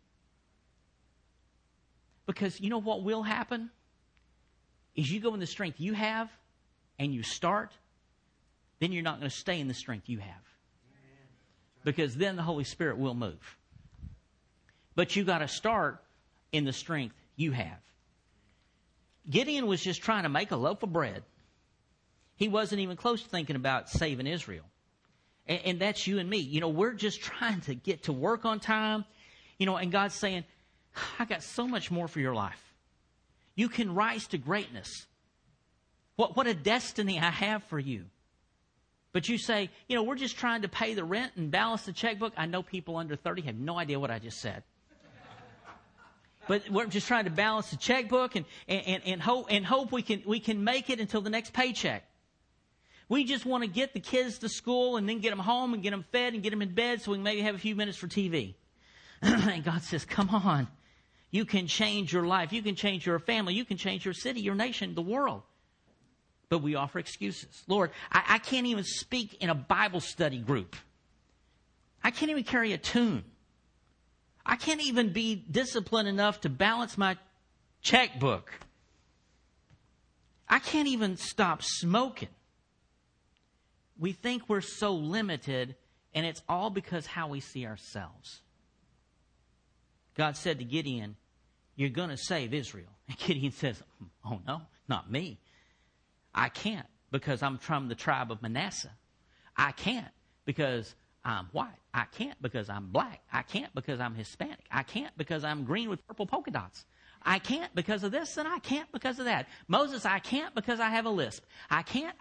Because you know what will happen? Is you go in the strength you have and you start, then you're not going to stay in the strength you have. Because then the Holy Spirit will move. But you got to start in the strength you have. Gideon was just trying to make a loaf of bread. He wasn't even close to thinking about saving Israel. And that's you and me. You know, we're just trying to get to work on time. You know, and God's saying, I got so much more for your life. You can rise to greatness. What a destiny I have for you. But you say, you know, we're just trying to pay the rent and balance the checkbook. I know people under 30 have no idea what I just said. But we're just trying to balance the checkbook and hope we can make it until the next paycheck. We just want to get the kids to school and then get them home and get them fed and get them in bed so we can maybe have a few minutes for TV. And God says, come on. You can change your life. You can change your family. You can change your city, your nation, the world. But we offer excuses. Lord, I can't even speak in a Bible study group. I can't even carry a tune. I can't even be disciplined enough to balance my checkbook. I can't even stop smoking. We think we're so limited, and it's all because how we see ourselves. God said to Gideon, you're going to save Israel. And Gideon says, oh no, not me. I can't because I'm from the tribe of Manasseh. I can't because I'm white. I can't because I'm black. I can't because I'm Hispanic. I can't because I'm green with purple polka dots. I can't because of this and I can't because of that. Moses, I can't because I have a lisp. I can't.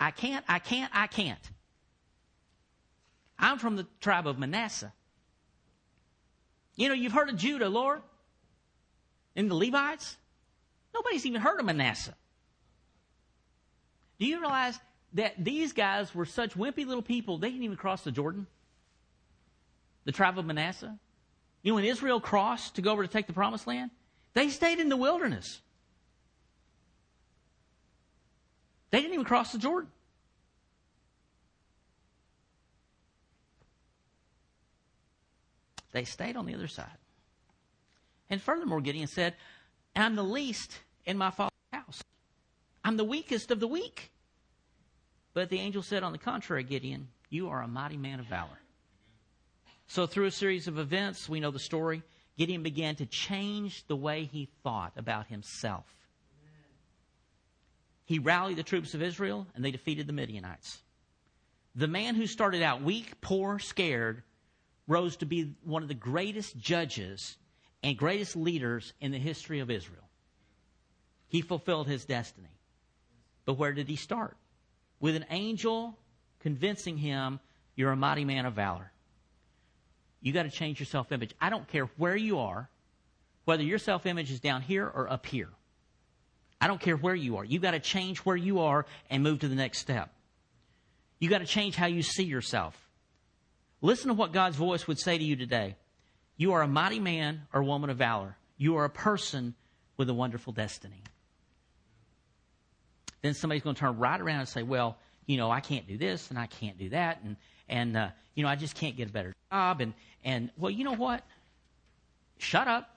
I'm from the tribe of Manasseh. You know, you've heard of Judah, Lord, and the Levites. Nobody's even heard of Manasseh. Do you realize that these guys were such wimpy little people, they didn't even cross the Jordan? The tribe of Manasseh. You know, when Israel crossed to go over to take the promised land, they stayed in the wilderness. They didn't even cross the Jordan. They stayed on the other side. And furthermore, Gideon said, I'm the least in my father's house. I'm the weakest of the weak. But the angel said, on the contrary, Gideon, you are a mighty man of valor. So through a series of events, we know the story, Gideon began to change the way he thought about himself. He rallied the troops of Israel, and they defeated the Midianites. The man who started out weak, poor, scared, rose to be one of the greatest judges and greatest leaders in the history of Israel. He fulfilled his destiny. But where did he start? With an angel convincing him, you're a mighty man of valor. You got to change your self-image. I don't care where you are, whether your self-image is down here or up here. I don't care where you are. You got to change where you are and move to the next step. You got to change how you see yourself. Listen to what God's voice would say to you today. You are a mighty man or woman of valor. You are a person with a wonderful destiny. Then somebody's going to turn right around and say, well, you know, I can't do this and I can't do that. And you know, I just can't get a better job. And well, you know what? Shut up.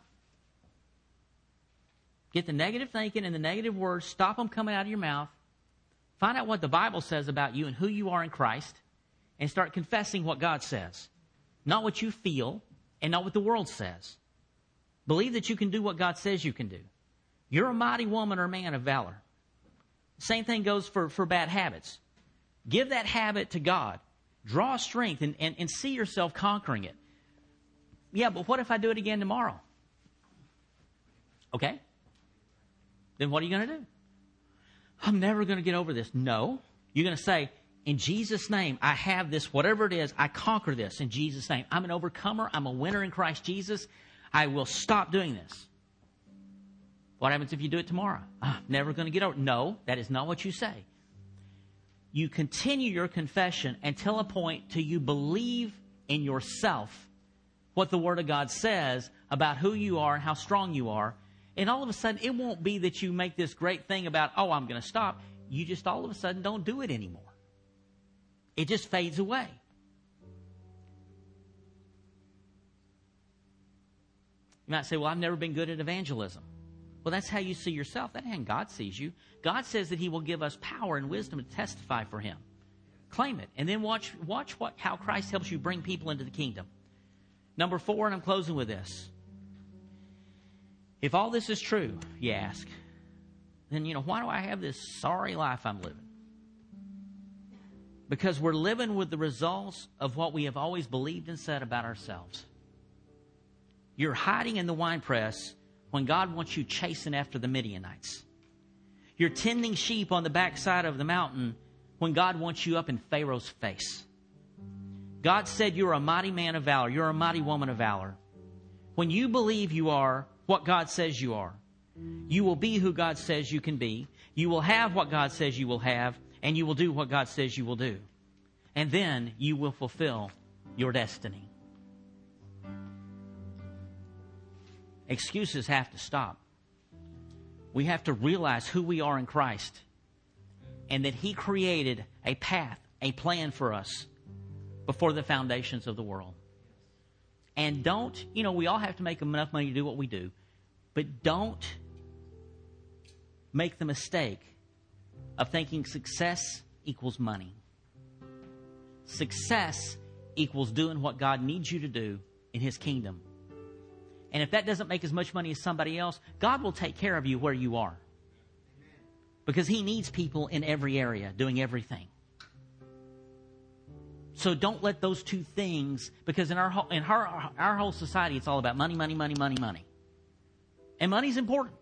Get the negative thinking and the negative words. Stop them coming out of your mouth. Find out what the Bible says about you and who you are in Christ. And start confessing what God says. Not what you feel and not what the world says. Believe that you can do what God says you can do. You're a mighty woman or man of valor. Same thing goes for bad habits. Give that habit to God. Draw strength and see yourself conquering it. Yeah, but what if I do it again tomorrow? Okay. Then what are you going to do? I'm never going to get over this. No. You're going to say, in Jesus' name, I have this, whatever it is, I conquer this in Jesus' name. I'm an overcomer. I'm a winner in Christ Jesus. I will stop doing this. What happens if you do it tomorrow? I'm never going to get over it. No, that is not what you say. You continue your confession until a point till you believe in yourself what the Word of God says about who you are and how strong you are. And all of a sudden, it won't be that you make this great thing about, oh, I'm going to stop. You just all of a sudden don't do it anymore. It just fades away. You might say, well, I've never been good at evangelism. Well, that's how you see yourself. That ain't how God sees you. God says that He will give us power and wisdom to testify for Him. Claim it. And then watch how Christ helps you bring people into the kingdom. Number 4, and I'm closing with this. If all this is true, you ask, then, why do I have this sorry life I'm living? Because we're living with the results of what we have always believed and said about ourselves. You're hiding in the winepress when God wants you chasing after the Midianites. You're tending sheep on the backside of the mountain when God wants you up in Pharaoh's face. God said you're a mighty man of valor. You're a mighty woman of valor. When you believe you are what God says you are, you will be who God says you can be. You will have what God says you will have. And you will do what God says you will do. And then you will fulfill your destiny. Excuses have to stop. We have to realize who we are in Christ. And that He created a path, a plan for us before the foundations of the world. And don't, we all have to make enough money to do what we do. But don't make the mistake of thinking success equals money. Success equals doing what God needs you to do in His kingdom. And if that doesn't make as much money as somebody else, God will take care of you where you are. Because He needs people in every area doing everything. So don't let those two things, because in our whole society, it's all about money, money, money, money, money. And money's important.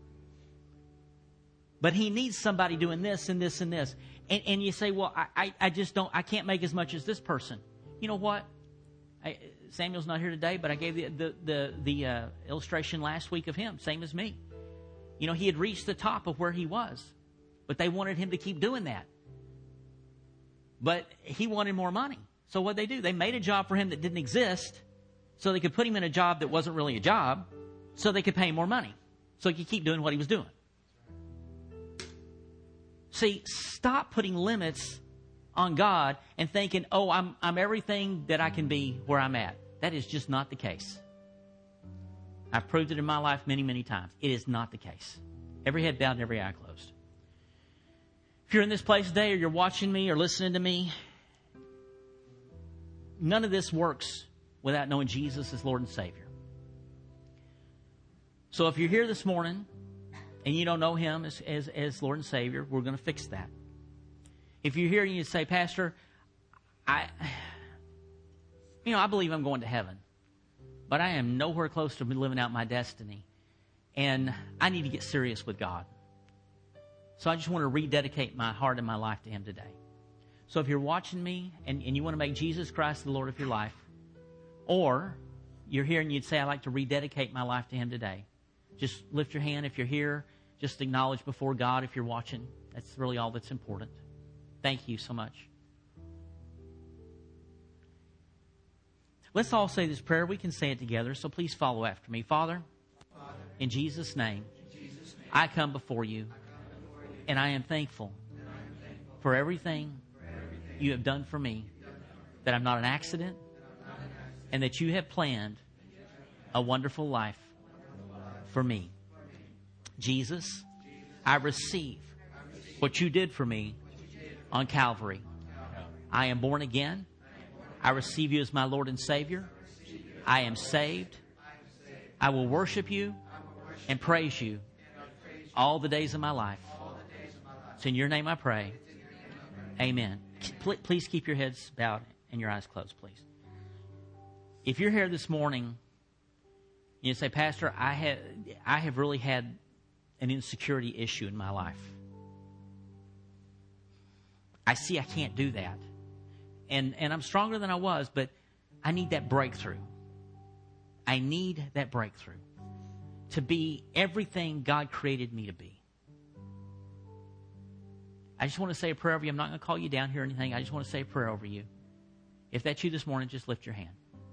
But He needs somebody doing this and this and this. And you say, well, I can't make as much as this person. You know what? Samuel's not here today, but I gave the illustration last week of him, same as me. You know, he had reached the top of where he was, but they wanted him to keep doing that. But he wanted more money. So what'd they do? They made a job for him that didn't exist, so they could put him in a job that wasn't really a job, so they could pay him more money, so he could keep doing what he was doing. See, stop putting limits on God and thinking, oh, I'm everything that I can be where I'm at. That is just not the case. I've proved it in my life many, many times. It is not the case. Every head bowed and every eye closed. If you're in this place today or you're watching me or listening to me, none of this works without knowing Jesus as Lord and Savior. So if you're here this morning and you don't know Him as Lord and Savior, we're going to fix that. If you're here and you say, Pastor, I believe I'm going to heaven, but I am nowhere close to living out my destiny, and I need to get serious with God. So I just want to rededicate my heart and my life to Him today. So if you're watching me and you want to make Jesus Christ the Lord of your life, or you're here and you'd say, I'd like to rededicate my life to Him today, just lift your hand if you're here. Just acknowledge before God if you're watching. That's really all that's important. Thank you so much. Let's all say this prayer. We can say it together, so please follow after me. Father, in Jesus' name, I come before you, and I am thankful for everything you have done for me, that I'm not an accident, and that you have planned a wonderful life for me. Jesus, I receive what you did for me on Calvary. I am born again. I receive you as my Lord and Savior. I am saved. I will worship you and praise you all the days of my life. It's in your name I pray. Amen. Please keep your heads bowed and your eyes closed, please. If you're here this morning, you say, Pastor, I have really had an insecurity issue in my life. I see I can't do that. And I'm stronger than I was, but I need that breakthrough. I need that breakthrough to be everything God created me to be. I just want to say a prayer over you. I'm not going to call you down here or anything. I just want to say a prayer over you. If that's you this morning, just lift your hand.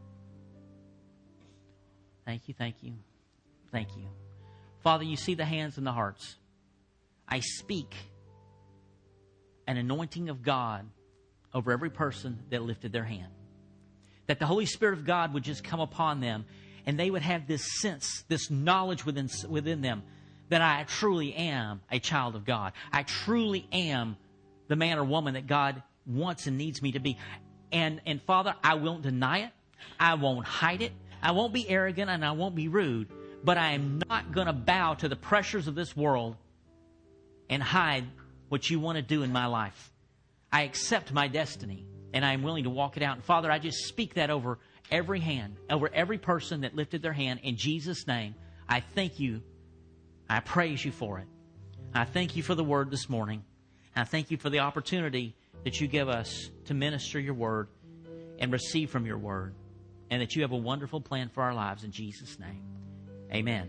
Thank you, thank you, thank you. Father, you see the hands and the hearts. I speak an anointing of God over every person that lifted their hand. That the Holy Spirit of God would just come upon them and they would have this sense, this knowledge within them that I truly am a child of God. I truly am the man or woman that God wants and needs me to be. And Father, I won't deny it. I won't hide it. I won't be arrogant and I won't be rude. But I am not going to bow to the pressures of this world and hide what you want to do in my life. I accept my destiny and I am willing to walk it out. And Father, I just speak that over every hand, over every person that lifted their hand. In Jesus' name, I thank you. I praise you for it. I thank you for the word this morning. I thank you for the opportunity that you give us to minister your word and receive from your word. And that you have a wonderful plan for our lives in Jesus' name. Amen.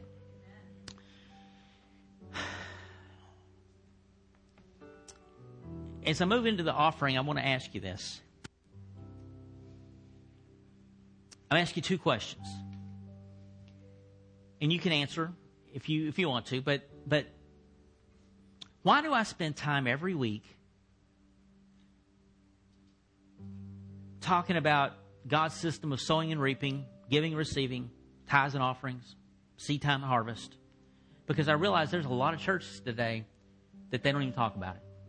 As I move into the offering, I want to ask you this. I'll ask you two questions. And you can answer if you want to, but why do I spend time every week talking about God's system of sowing and reaping, giving and receiving, tithes and offerings, seed time and harvest? Because I realize there's a lot of churches today that they don't even talk about it.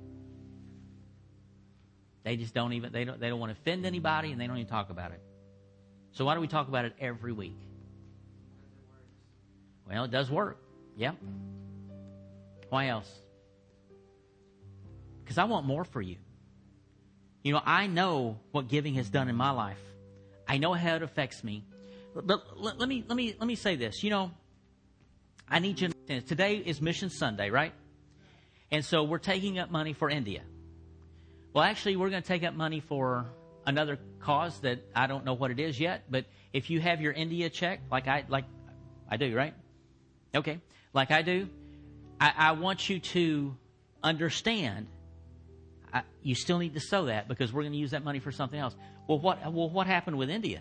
They just don't want to offend anybody, and they don't even talk about it. So why do we talk about it every week? Well, it does work. Yeah. Why else? Because I want more for you. You know, I know what giving has done in my life. I know how it affects me. But let me say this. You know, I need you to understand. Today is Mission Sunday, right? And so we're taking up money for India. Well, actually, we're going to take up money for another cause that I don't know what it is yet. But if you have your India check, like I do, right? Okay, like I do, I want you to understand. You still need to sow that because we're going to use that money for something else. Well, what happened with India?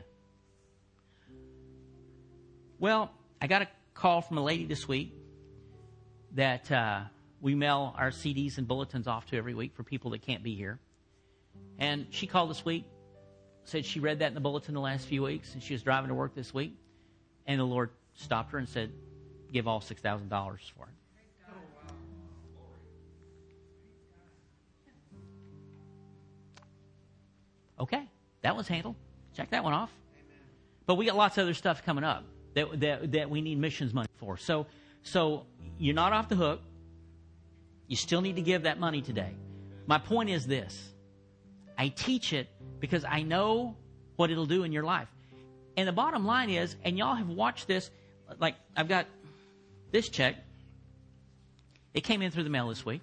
Well, I got a call from a lady this week that we mail our CDs and bulletins off to every week for people that can't be here. And she called this week, said she read that in the bulletin the last few weeks, and she was driving to work this week. And the Lord stopped her and said, give all $6,000 for it. Okay, that was handled. Check that one off. Amen. But we got lots of other stuff coming up that we need missions money for. So you're not off the hook. You still need to give that money today. My point is this. I teach it because I know what it'll do in your life. And the bottom line is, and y'all have watched this, like I've got this check. It came in through the mail this week.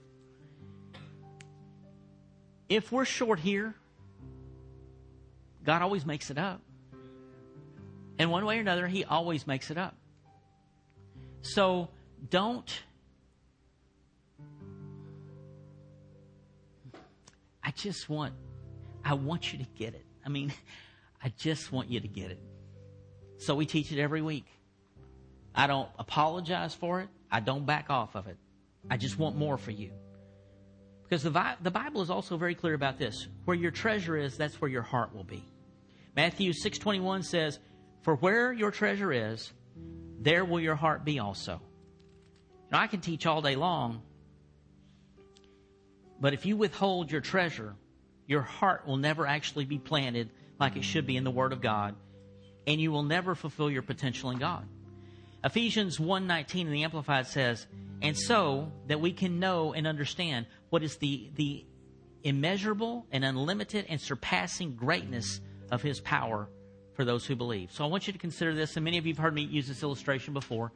If we're short here, God always makes it up. In one way or another, He always makes it up. So I want you to get it. I mean, I just want you to get it. So we teach it every week. I don't apologize for it. I don't back off of it. I just want more for you. Because the Bible is also very clear about this. Where your treasure is, that's where your heart will be. Matthew 6:21 says, for where your treasure is, there will your heart be also. Now, I can teach all day long, but if you withhold your treasure, your heart will never actually be planted like it should be in the Word of God, and you will never fulfill your potential in God. Ephesians 1:19 in the Amplified says, and so that we can know and understand what is the immeasurable and unlimited and surpassing greatness of His power for those who believe. So I want you to consider this, and many of you have heard me use this illustration before.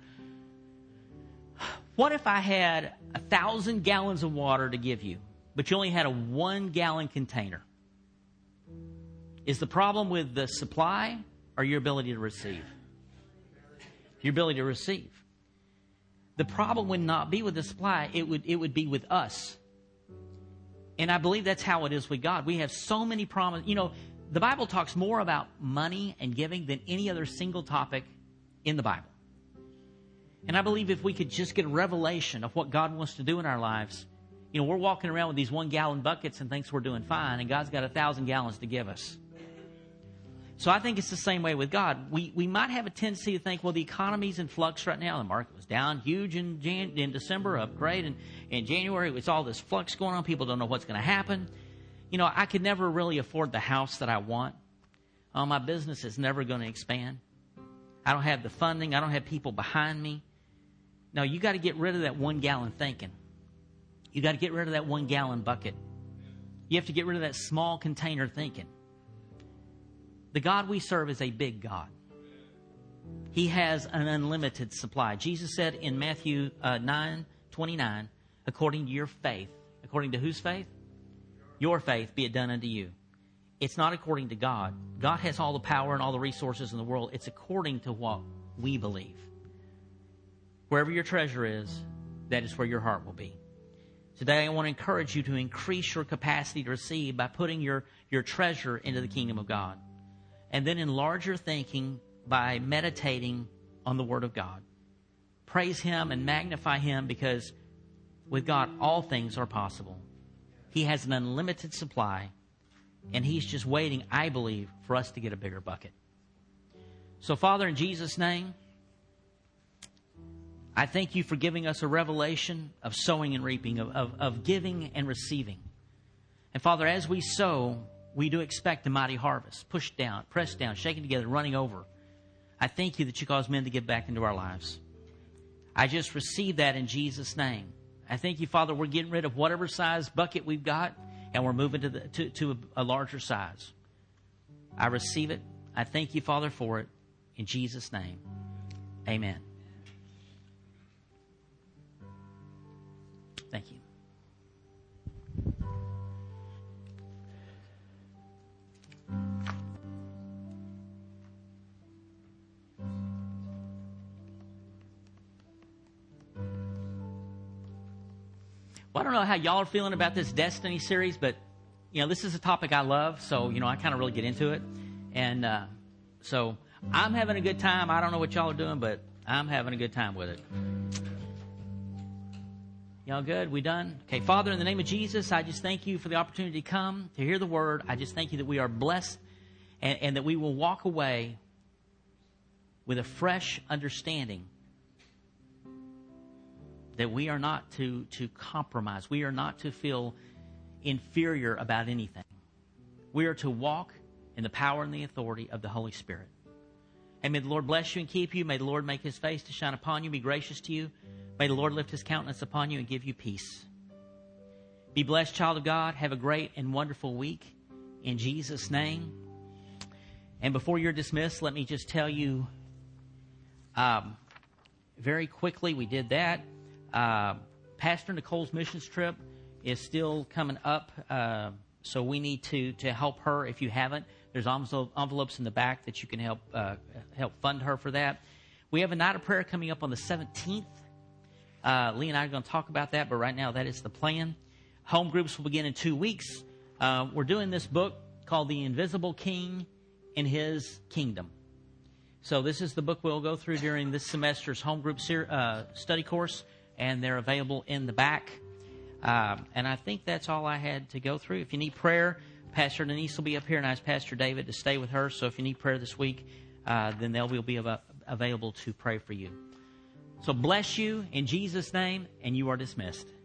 What if I had 1,000 gallons of water to give you, but you only had a 1-gallon container? Is the problem with the supply or your ability to receive? Your ability to receive. The problem would not be with the supply, it would be with us. And I believe that's how it is with God. We have so many promises. You know, the Bible talks more about money and giving than any other single topic in the Bible. And I believe if we could just get a revelation of what God wants to do in our lives, you know, we're walking around with these 1-gallon buckets and thinks we're doing fine, and God's got 1,000 gallons to give us. So I think it's the same way with God. We might have a tendency to think, well, the economy's in flux right now. The market was down huge in December, up great. And in January, it's all this flux going on. People don't know what's going to happen. You know, I could never really afford the house that I want. My business is never going to expand. I don't have the funding. I don't have people behind me. No, you got to get rid of that 1-gallon thinking. You got to get rid of that 1-gallon bucket. You have to get rid of that small container thinking. The God we serve is a big God. He has an unlimited supply. Jesus said in Matthew 9:29, according to your faith. According to whose faith? Your faith, be it done unto you. It's not according to God. God has all the power and all the resources in the world. It's according to what we believe. Wherever your treasure is, that is where your heart will be. Today I want to encourage you to increase your capacity to receive by putting your treasure into the kingdom of God. And then enlarge your thinking by meditating on the Word of God. Praise Him and magnify Him, because with God all things are possible. He has an unlimited supply, and He's just waiting, I believe, for us to get a bigger bucket. So, Father, in Jesus' name, I thank You for giving us a revelation of sowing and reaping, of giving and receiving. And Father, as we sow, we do expect a mighty harvest, pushed down, pressed down, shaken together, running over. I thank you that you cause men to give back into our lives. I just receive that in Jesus' name. I thank you, Father, we're getting rid of whatever size bucket we've got, and we're moving to a larger size. I receive it. I thank you, Father, for it. In Jesus' name, amen. Thank you. Well, I don't know how y'all are feeling about this Destiny series, but, this is a topic I love, so, I kind of really get into it. And so I'm having a good time. I don't know what y'all are doing, but I'm having a good time with it. Y'all good? We done? Okay, Father, in the name of Jesus, I just thank you for the opportunity to come, to hear the word. I just thank you that we are blessed and that we will walk away with a fresh understanding that we are not to compromise. We are not to feel inferior about anything. We are to walk in the power and the authority of the Holy Spirit. And may the Lord bless you and keep you. May the Lord make His face to shine upon you, be gracious to you. May the Lord lift His countenance upon you and give you peace. Be blessed, child of God. Have a great and wonderful week in Jesus' name. And before you're dismissed, let me just tell you very quickly, we did that. Pastor Nicole's missions trip is still coming up, so we need to help her if you haven't. There's envelopes in the back that you can help fund her for that. We have a night of prayer coming up on the 17th. Lee and I are going to talk about that, but right now that is the plan. Home groups will begin in 2 weeks. We're doing this book called The Invisible King in His Kingdom. So this is the book we'll go through during this semester's home group study course, and they're available in the back. And I think that's all I had to go through. If you need prayer, Pastor Denise will be up here, and I asked Pastor David to stay with her. So if you need prayer this week, then they'll be available to pray for you. So bless you in Jesus' name, and you are dismissed.